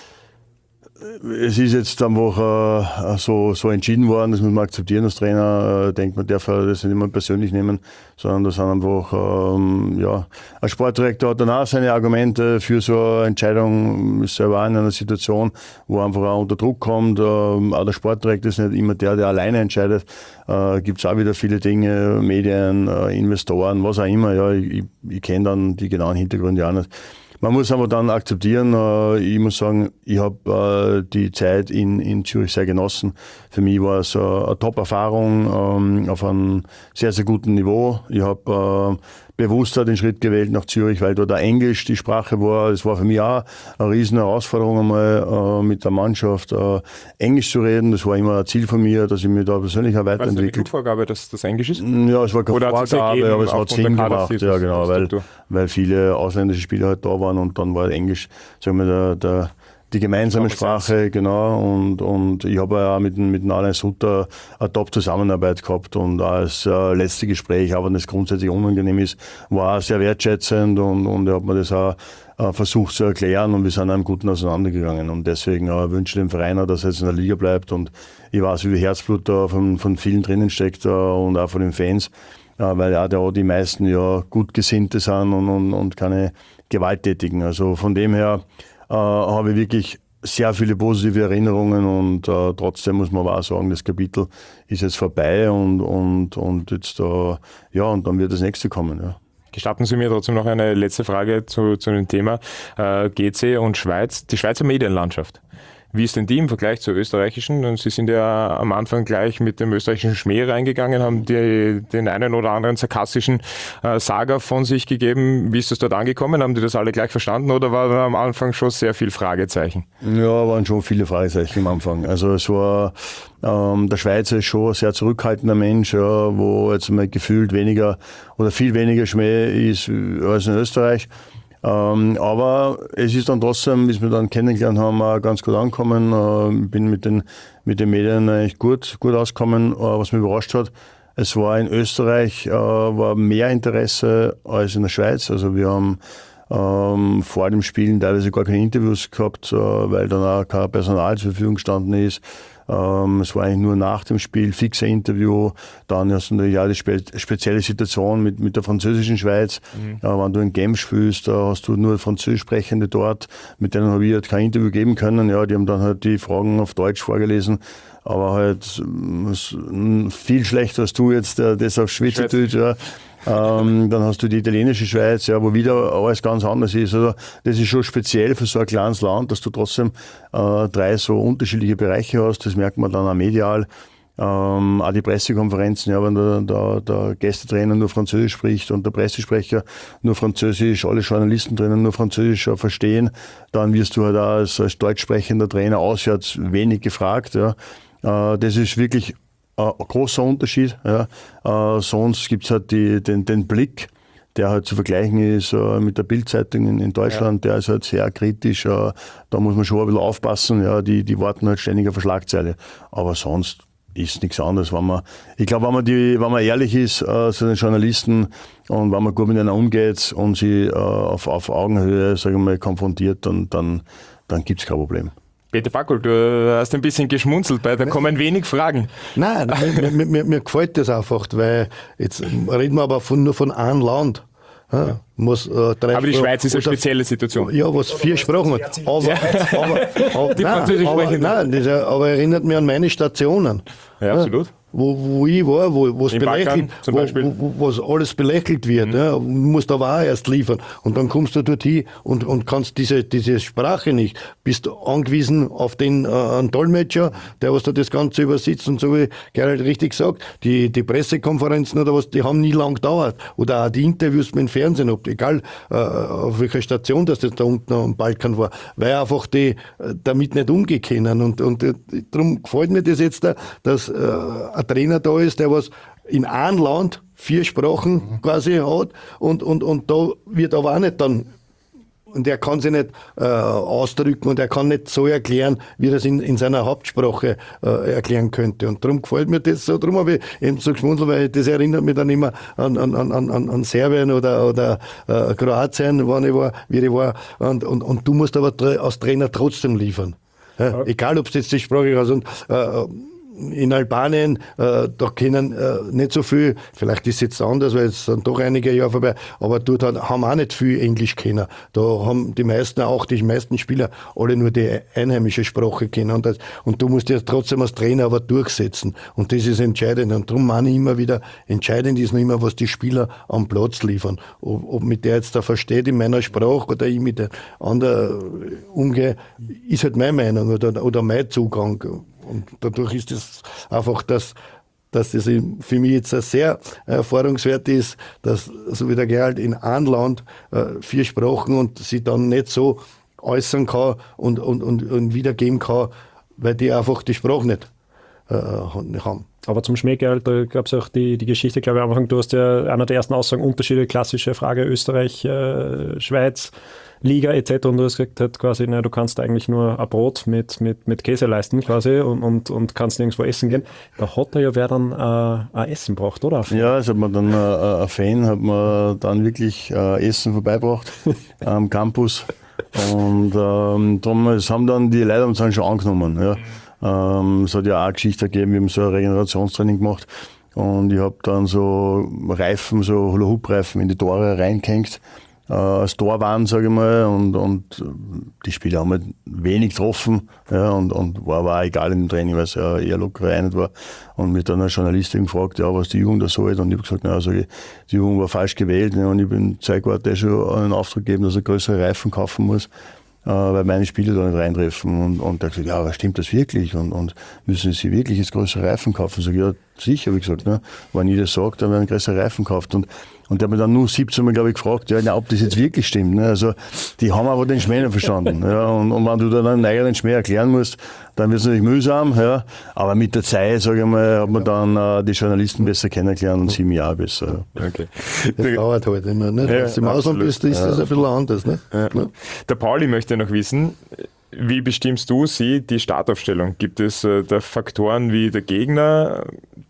es ist jetzt einfach äh, so, so entschieden worden, das muss man akzeptieren als Trainer. Äh, denkt man, darf das nicht immer persönlich nehmen, sondern das sind einfach, ähm, ja, ein Sportdirektor hat dann auch seine Argumente für so eine Entscheidung, ist selber auch in einer Situation, wo er einfach auch unter Druck kommt. Ähm, auch der Sportdirektor ist nicht immer der, der alleine entscheidet. Äh, Gibt es auch wieder viele Dinge, Medien, äh, Investoren, was auch immer. Ja, ich, ich kenne dann die genauen Hintergründe auch nicht. Man muss aber dann akzeptieren, äh, ich muss sagen, ich habe äh, die Zeit in, in Zürich sehr genossen. Für mich war es äh, eine Top-Erfahrung ähm, auf einem sehr, sehr guten Niveau. Ich habe äh, bewusst den Schritt gewählt nach Zürich, weil dort Englisch die Sprache war. Es war für mich auch eine riesen Herausforderung, einmal äh, mit der Mannschaft äh, Englisch zu reden. Das war immer ein Ziel von mir, dass ich mich da persönlich auch War das eine weiterentwickle. Vorgabe, dass das Englisch ist? Ja, es war keine Oder hat sich's Vorgabe, ergeben aber es hat aufgrund der Sinn gemacht, Kaderstatus, ja genau, das weil, Struktur? weil viele ausländische Spieler halt da waren und dann war Englisch, sagen wir, der, der die gemeinsame Sprache, genau, und, und ich habe ja auch mit, mit dem Alain Sutter eine Top-Zusammenarbeit gehabt und auch das äh, letzte Gespräch, auch wenn das grundsätzlich unangenehm ist, war auch sehr wertschätzend und, und er hat mir das auch äh, versucht zu erklären und wir sind einem Guten auseinandergegangen und deswegen äh, wünsche ich dem Verein auch, dass er jetzt in der Liga bleibt und ich weiß, wie viel Herzblut da von, von vielen drinnen steckt äh, und auch von den Fans, äh, weil ja da die meisten ja gut Gesinnte sind und, und, und keine Gewalttätigen, also von dem her Uh, habe ich wirklich sehr viele positive Erinnerungen und uh, trotzdem muss man aber auch sagen, das Kapitel ist jetzt vorbei und, und, und jetzt uh, ja, und dann wird das nächste kommen. Ja. Gestatten Sie mir trotzdem noch eine letzte Frage zu, zu dem Thema äh, G C und Schweiz, die Schweizer Medienlandschaft. Wie ist denn die im Vergleich zur österreichischen? Und Sie sind ja am Anfang gleich mit dem österreichischen Schmäh reingegangen, haben die, den einen oder anderen sarkastischen äh, Saga von sich gegeben. Wie ist das dort angekommen? Haben die das alle gleich verstanden oder war da am Anfang schon sehr viel Fragezeichen? Ja, waren schon viele Fragezeichen am Anfang. Also es war, ähm, der Schweizer ist schon ein sehr zurückhaltender Mensch, ja, wo jetzt mal gefühlt weniger oder viel weniger Schmäh ist als in Österreich. Ähm, aber es ist dann trotzdem, bis wir dann kennengelernt haben, auch ganz gut angekommen. Ich äh, bin mit den, mit den Medien eigentlich gut, gut ausgekommen, äh, was mich überrascht hat. Es war in Österreich äh, war mehr Interesse als in der Schweiz. Also wir haben ähm, vor dem Spielen teilweise gar keine Interviews gehabt, äh, weil dann auch kein Personal zur Verfügung gestanden ist. Ähm, es war eigentlich nur nach dem Spiel fixe Interview. Dann hast du natürlich auch die spe spezielle Situation mit, mit der französischen Schweiz. Mhm. Äh, wenn du in Genf spielst, da hast du nur Französischsprechende dort. Mit denen habe ich halt kein Interview geben können. Ja, die haben dann halt die Fragen auf Deutsch vorgelesen. Aber halt viel schlechter als du jetzt, äh, das auf Schweizerdeutsch. Ja. Ähm, dann hast du die italienische Schweiz, ja, wo wieder alles ganz anders ist. Also das ist schon speziell für so ein kleines Land, dass du trotzdem äh, drei so unterschiedliche Bereiche hast. Das merkt man dann auch medial. Ähm, auch die Pressekonferenzen, ja, wenn der, der, der Gästetrainer nur Französisch spricht und der Pressesprecher nur Französisch, alle Journalisten drinnen nur Französisch verstehen, dann wirst du halt auch als, als deutsch sprechender Trainer auswärts wenig gefragt. Ja. Äh, das ist wirklich ein großer Unterschied. Ja. Äh, sonst gibt es halt die, den, den Blick, der halt zu vergleichen ist äh, mit der Bild-Zeitung in, in Deutschland, ja. Der ist halt sehr kritisch. Äh, da muss man schon ein bisschen aufpassen. Ja. Die, die warten halt ständig auf eine Schlagzeile. Aber sonst ist nichts anderes. Wenn man, ich glaube, wenn man, die, wenn man ehrlich ist äh, zu den Journalisten und wenn man gut mit ihnen umgeht und sie äh, auf, auf Augenhöhe, sagen wir mal, konfrontiert, dann, dann, dann gibt es kein Problem. Peter Packel, du hast ein bisschen geschmunzelt, weil da kommen wenig Fragen. Nein, mir, mir, mir, mir gefällt das einfach, weil jetzt reden wir aber von, nur von einem Land. Ja, muss, äh, drei aber die Sprachen, Schweiz ist eine spezielle Situation. Ja, was vier Sprachen hat. Aber, aber, aber, die nein, Französisch aber, sprechen. nein, das, aber erinnert mich an meine Stationen. Ja, absolut. wo, wo ich war, wo, wo's Im belächelt, Balkan zum wo, Beispiel. wo, wo was alles belächelt wird. Mhm. Ja, du musst aber auch erst liefern. Und dann kommst du dorthin und, und kannst diese, diese Sprache nicht. Bist angewiesen auf den äh, einen Dolmetscher, der was da das Ganze übersetzt. Und so wie Gerald richtig sagt, die, die Pressekonferenzen oder was, die haben nie lang gedauert. Oder auch die Interviews mit dem Fernsehen, ob, egal äh, auf welcher Station das da unten am Balkan war, weil einfach die äh, damit nicht umgehen können. Und, und äh, darum gefällt mir das jetzt, da, dass äh, ein Trainer da ist, der was in einem Land vier Sprachen mhm. quasi hat und, und, und da wird aber auch nicht dann, und er kann sich nicht äh, ausdrücken und er kann nicht so erklären, wie er es in, in seiner Hauptsprache äh, erklären könnte. Und darum gefällt mir das so. Darum habe ich eben so geschmunzelt, weil das erinnert mich dann immer an, an, an, an, an Serbien oder, oder äh, Kroatien, wann ich war, wie ich war. Und, und, und du musst aber als Trainer trotzdem liefern. Ja, ja. Egal, ob es jetzt die Sprache ist. Und, äh, in Albanien, äh, da kennen äh, nicht so viel, vielleicht ist es jetzt anders, weil es sind doch einige Jahre vorbei, aber dort haben auch nicht viel Englisch kennen. Da haben die meisten, auch die meisten Spieler, alle nur die einheimische Sprache kennen. Und, das, und du musst dich trotzdem als Trainer aber durchsetzen. Und das ist entscheidend. Und darum meine ich immer wieder, entscheidend ist noch immer, was die Spieler am Platz liefern. Ob, ob mit der jetzt da versteht in meiner Sprache oder ich mit der anderen umgehe, ist halt meine Meinung oder, oder mein Zugang. Und dadurch ist es einfach, dass, dass das für mich jetzt sehr erfahrungswert ist, dass, so wie der Gerald in einem Land äh, vier Sprachen und sie dann nicht so äußern kann und, und, und, und wiedergeben kann, weil die einfach die Sprache nicht äh, haben. Aber zum Schmäh, Gerald, da gab es auch die, die Geschichte, glaube ich, am Anfang, du hast ja einer der ersten Aussagen, Unterschiede, klassische Frage, Österreich, äh, Schweiz, Liga et cetera. Und du hast gesagt, halt quasi, na, du kannst eigentlich nur ein Brot mit, mit, mit Käse leisten quasi und, und, und kannst nirgendwo essen gehen. Da hat er ja wer dann äh, ein Essen braucht, oder? Ja, also hat man dann äh, ein Fan, hat man dann wirklich äh, Essen vorbeigebracht am Campus. Und ähm, darum, das haben dann die Leute uns dann schon angenommen. Ja. Ähm, es hat ja auch eine Geschichte gegeben, wir haben so ein Regenerationstraining gemacht und ich habe dann so Reifen, so Hula-Hoop-Reifen in die Tore reingehängt, äh, als Torwand, sage ich mal, und, und die Spieler haben halt wenig getroffen, ja, und, und war aber auch egal im Training, weil es ja eher locker Einheit war. Und mich dann eine Journalistin gefragt, ja, was die Übung da soll, und ich habe gesagt, na, also, die Übung war falsch gewählt, ne, und ich bin Zeitwart schon einen Auftrag gegeben, dass er größere Reifen kaufen muss, weil meine Spieler da nicht reintreffen. Und, und der hat gesagt, ja, aber stimmt das wirklich? Und, und müssen sie wirklich jetzt größere Reifen kaufen? Sag ich, ja, sicher, habe ich gesagt, ne? Wenn ich das sage, dann werden größere Reifen gekauft. Und, und der hat mich dann nur siebzehn Mal, glaube ich, gefragt, ja, na, ob das jetzt wirklich stimmt. Ne? Also, die haben aber den Schmäh nicht verstanden. Ja? Und, und wenn du dann einen eigenen Schmäh erklären musst, dann wird es natürlich mühsam. Ja? Aber mit der Zeit, sage ich mal, hat man dann äh, die Journalisten besser kennengelernt und sieben Jahre besser. Ja. Okay. Das dauert halt immer. Ne? Wenn Ja, du im Ausland bist, ist das ein bisschen anders. Ne? Ja. Der Pauli möchte noch wissen, wie bestimmst du sie, die Startaufstellung? Gibt es äh, da Faktoren wie der Gegner,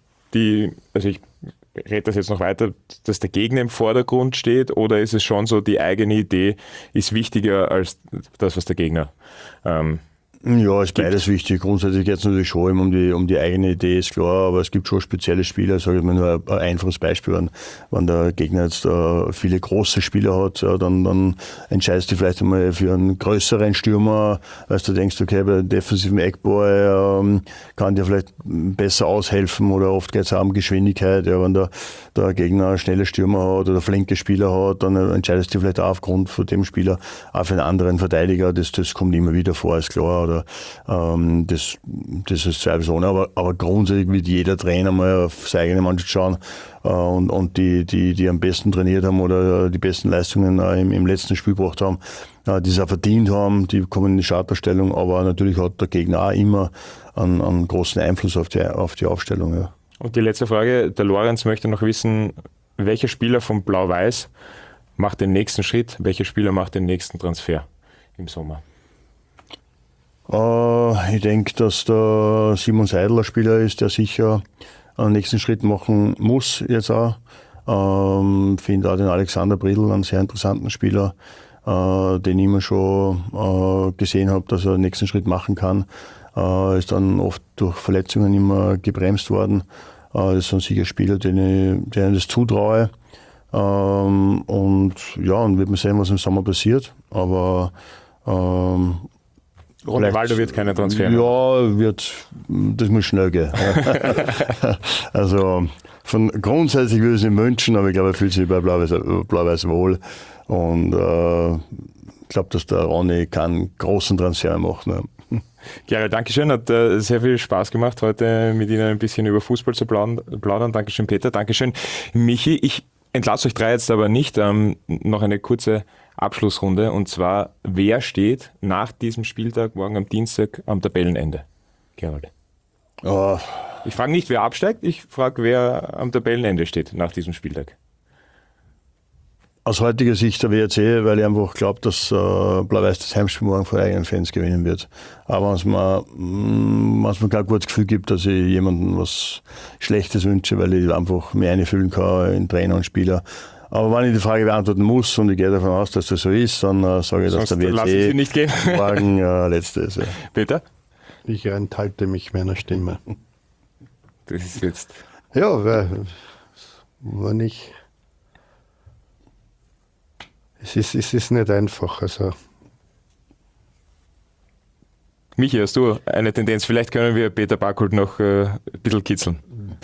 die, also ich rede das jetzt noch weiter, dass der Gegner im Vordergrund steht, oder ist es schon so, die eigene Idee ist wichtiger als das, was der Gegner ähm, Ja, ist beides wichtig. Grundsätzlich geht es natürlich schon immer um die, um die eigene Idee, ist klar, aber es gibt schon spezielle Spieler. Sage ich mal nur ein einfaches Beispiel, wenn, wenn der Gegner jetzt äh, viele große Spieler hat, ja, dann, dann entscheidest du vielleicht einmal für einen größeren Stürmer, weil du denkst, okay, bei dem defensiven Eckball ähm, kann der vielleicht besser aushelfen, oder oft geht es auch um Geschwindigkeit. Ja, wenn der, der Gegner einen schnellen Stürmer hat oder flinke Spieler hat, dann entscheidest du vielleicht auch aufgrund von dem Spieler auch für einen anderen Verteidiger. Das, das kommt immer wieder vor, ist klar. Oder, ähm, das, das ist zweifelsohne, aber, aber grundsätzlich wird jeder Trainer mal auf seine eigene Mannschaft schauen äh, und, und die, die, die am besten trainiert haben oder die besten Leistungen äh, im, im letzten Spiel gebracht haben, äh, die es auch verdient haben, die kommen in die Startaufstellung, aber natürlich hat der Gegner auch immer einen, einen großen Einfluss auf die, auf die Aufstellung. Ja. Und die letzte Frage, der Lorenz möchte noch wissen, welcher Spieler von Blau-Weiß macht den nächsten Schritt, welcher Spieler macht den nächsten Transfer im Sommer? Uh, ich denke, dass der Simon Seidel ein Spieler ist, der sicher einen nächsten Schritt machen muss jetzt auch. Ich ähm, finde auch den Alexander Bridl einen sehr interessanten Spieler, äh, den ich immer schon äh, gesehen habe, dass er den nächsten Schritt machen kann. Er äh, ist dann oft durch Verletzungen immer gebremst worden. Äh, das sind sicher Spieler, denen ich, denen ich das zutraue. Ähm, und ja, und wird man sehen, was im Sommer passiert. Aber ähm, Ronaldo wird keine Transfer. Ja, wird, das muss schnell gehen. Also von grundsätzlich würde ich es ihm wünschen, aber ich glaube, er fühlt sich bei Blau-Weiß, Blau-Weiß wohl. Und äh, ich glaube, dass der Ronny keinen großen Transfer macht. Ne? Gerald, Dankeschön. Hat äh, sehr viel Spaß gemacht, heute mit Ihnen ein bisschen über Fußball zu plaudern. Dankeschön, Peter. Dankeschön, Michi. Ich entlasse euch drei jetzt aber nicht. Ähm, noch eine kurze Abschlussrunde. Und zwar, wer steht nach diesem Spieltag, morgen am Dienstag, am Tabellenende? Gerald. Oh. Ich frage nicht, wer absteigt. Ich frage, wer am Tabellenende steht nach diesem Spieltag. Aus heutiger Sicht der W R C, weil ich einfach glaube, dass äh, Blau-Weiß das Heimspiel morgen vor eigenen Fans gewinnen wird. Aber wenn es mir, mir kein gutes Gefühl gibt, dass ich jemandem was Schlechtes wünsche, weil ich einfach mich einfühlen kann in Trainer und Spieler. Aber wenn ich die Frage beantworten muss und ich gehe davon aus, dass das so ist, dann äh, sage ich, dass Sonst der W R C nicht gehen. morgen äh, letzte ist. Ja. Peter? Ich enthalte mich meiner Stimme. Das ist jetzt... Ja, weil, wenn ich... Es ist, es ist nicht einfach. Also. Michi, hast du eine Tendenz? Vielleicht können wir Peter Backholt noch äh, ein bisschen kitzeln.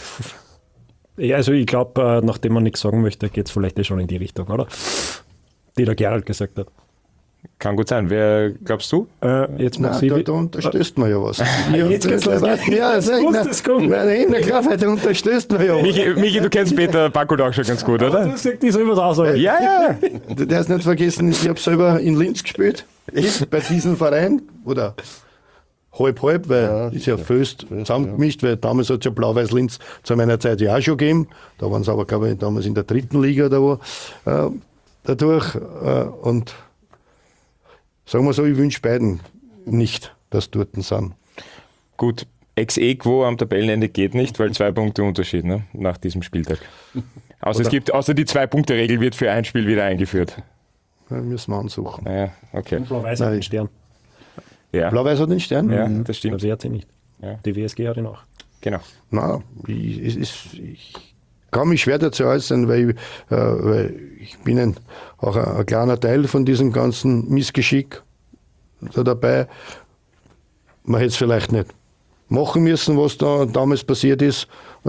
Ja, also ich glaube, äh, nachdem man nichts sagen möchte, geht es vielleicht eh schon in die Richtung, oder? Die der Gerald gesagt hat. Kann gut sein. Wer glaubst du? Äh, jetzt Nein, muss ich... da, da unterstützt man ja was. Ja, Jetzt geht's los. ja, also, Jetzt muss na, das kommen. Nein, na klar, weil da unterstützt man ja was. Michi, Michi, du kennst Peter Backholt auch schon ganz gut, Du oder? hast gesagt, die soll was aussagen. Ja, ja. Der darf nicht vergessen, ich habe selber in Linz gespielt, bei diesem Verein, oder halb-halb, weil ja, ist ja Föst zusammengemischt, weil damals hat es ja Blau-Weiß-Linz zu meiner Zeit ja auch schon gegeben, da waren es aber, glaube ich, damals in der dritten Liga da wo, äh, dadurch, äh, und sagen wir so, ich wünsche beiden nicht, dass dort sind. Gut, ex aequo am Tabellenende geht nicht, weil zwei Punkte Unterschied, ne, nach diesem Spieltag. Außer, es gibt, außer die Zwei-Punkte-Regel wird für ein Spiel wieder eingeführt. Ja, müssen wir ansuchen. Naja, okay. Blau-Weiß hat Nein. den Stern. Ja, Blau-Weiß hat den Stern? ja Mhm. das Der stimmt. W R C nicht. Ja. Die W S G hat ihn auch. Genau. Nein, ich, es ist, ich kann mich schwer dazu äußern, weil ich, äh, weil ich bin ein, auch ein, ein kleiner Teil von diesem ganzen Missgeschick da dabei. Man hätte es vielleicht nicht machen müssen, was da damals passiert ist. Äh,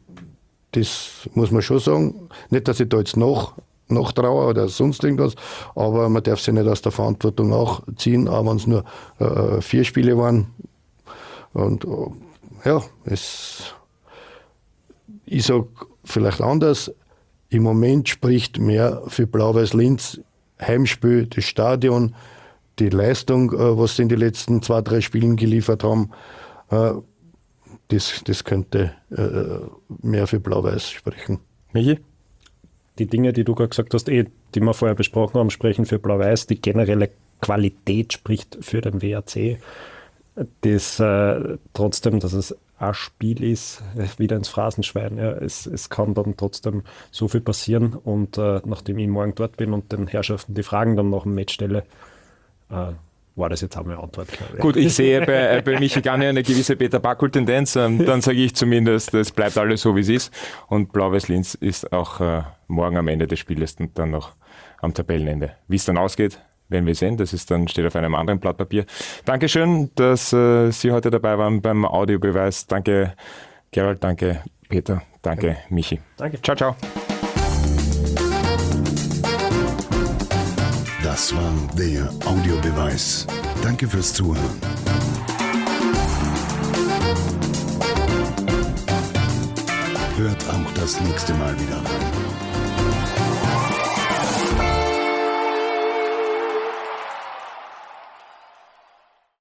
Das muss man schon sagen. Nicht, dass ich da jetzt noch nachtraue oder sonst irgendwas, aber man darf sich nicht aus der Verantwortung auch ziehen, auch wenn es nur äh, vier Spiele waren. Und äh, ja, es, ich sage vielleicht anders, im Moment spricht mehr für Blau-Weiß Linz, Heimspiel, das Stadion, die Leistung, äh, was sie in den letzten zwei, drei Spielen geliefert haben, äh, das, das könnte äh, mehr für Blau-Weiß sprechen. Michi? Die Dinge, die du gerade gesagt hast, eh, die wir vorher besprochen haben, sprechen für Blau-Weiß. Die generelle Qualität spricht für den W R C. Das äh, trotzdem, dass es ein Spiel ist, wieder ins Phrasenschwein. Ja, es, es kann dann trotzdem so viel passieren. Und äh, nachdem ich morgen dort bin und den Herrschaften die Fragen dann nach dem Match stelle, äh, war das jetzt auch meine Antwort. Gut, ich sehe bei, bei Michi Gani eine gewisse Peter Backholt-Tendenz. Ähm, dann sage ich zumindest, es bleibt alles so, wie es ist. Und Blau-Weiß Linz ist auch äh, morgen am Ende des Spieles und dann noch am Tabellenende. Wie es dann ausgeht, werden wir sehen. Das ist dann, steht auf einem anderen Blatt Papier. Dankeschön, dass äh, Sie heute dabei waren beim Audiobeweis. Danke, Gerald. Danke, Peter. Danke, Michi. Danke. Ciao, ciao. Das war der Audiobeweis. Danke fürs Zuhören. Hört auch das nächste Mal wieder rein.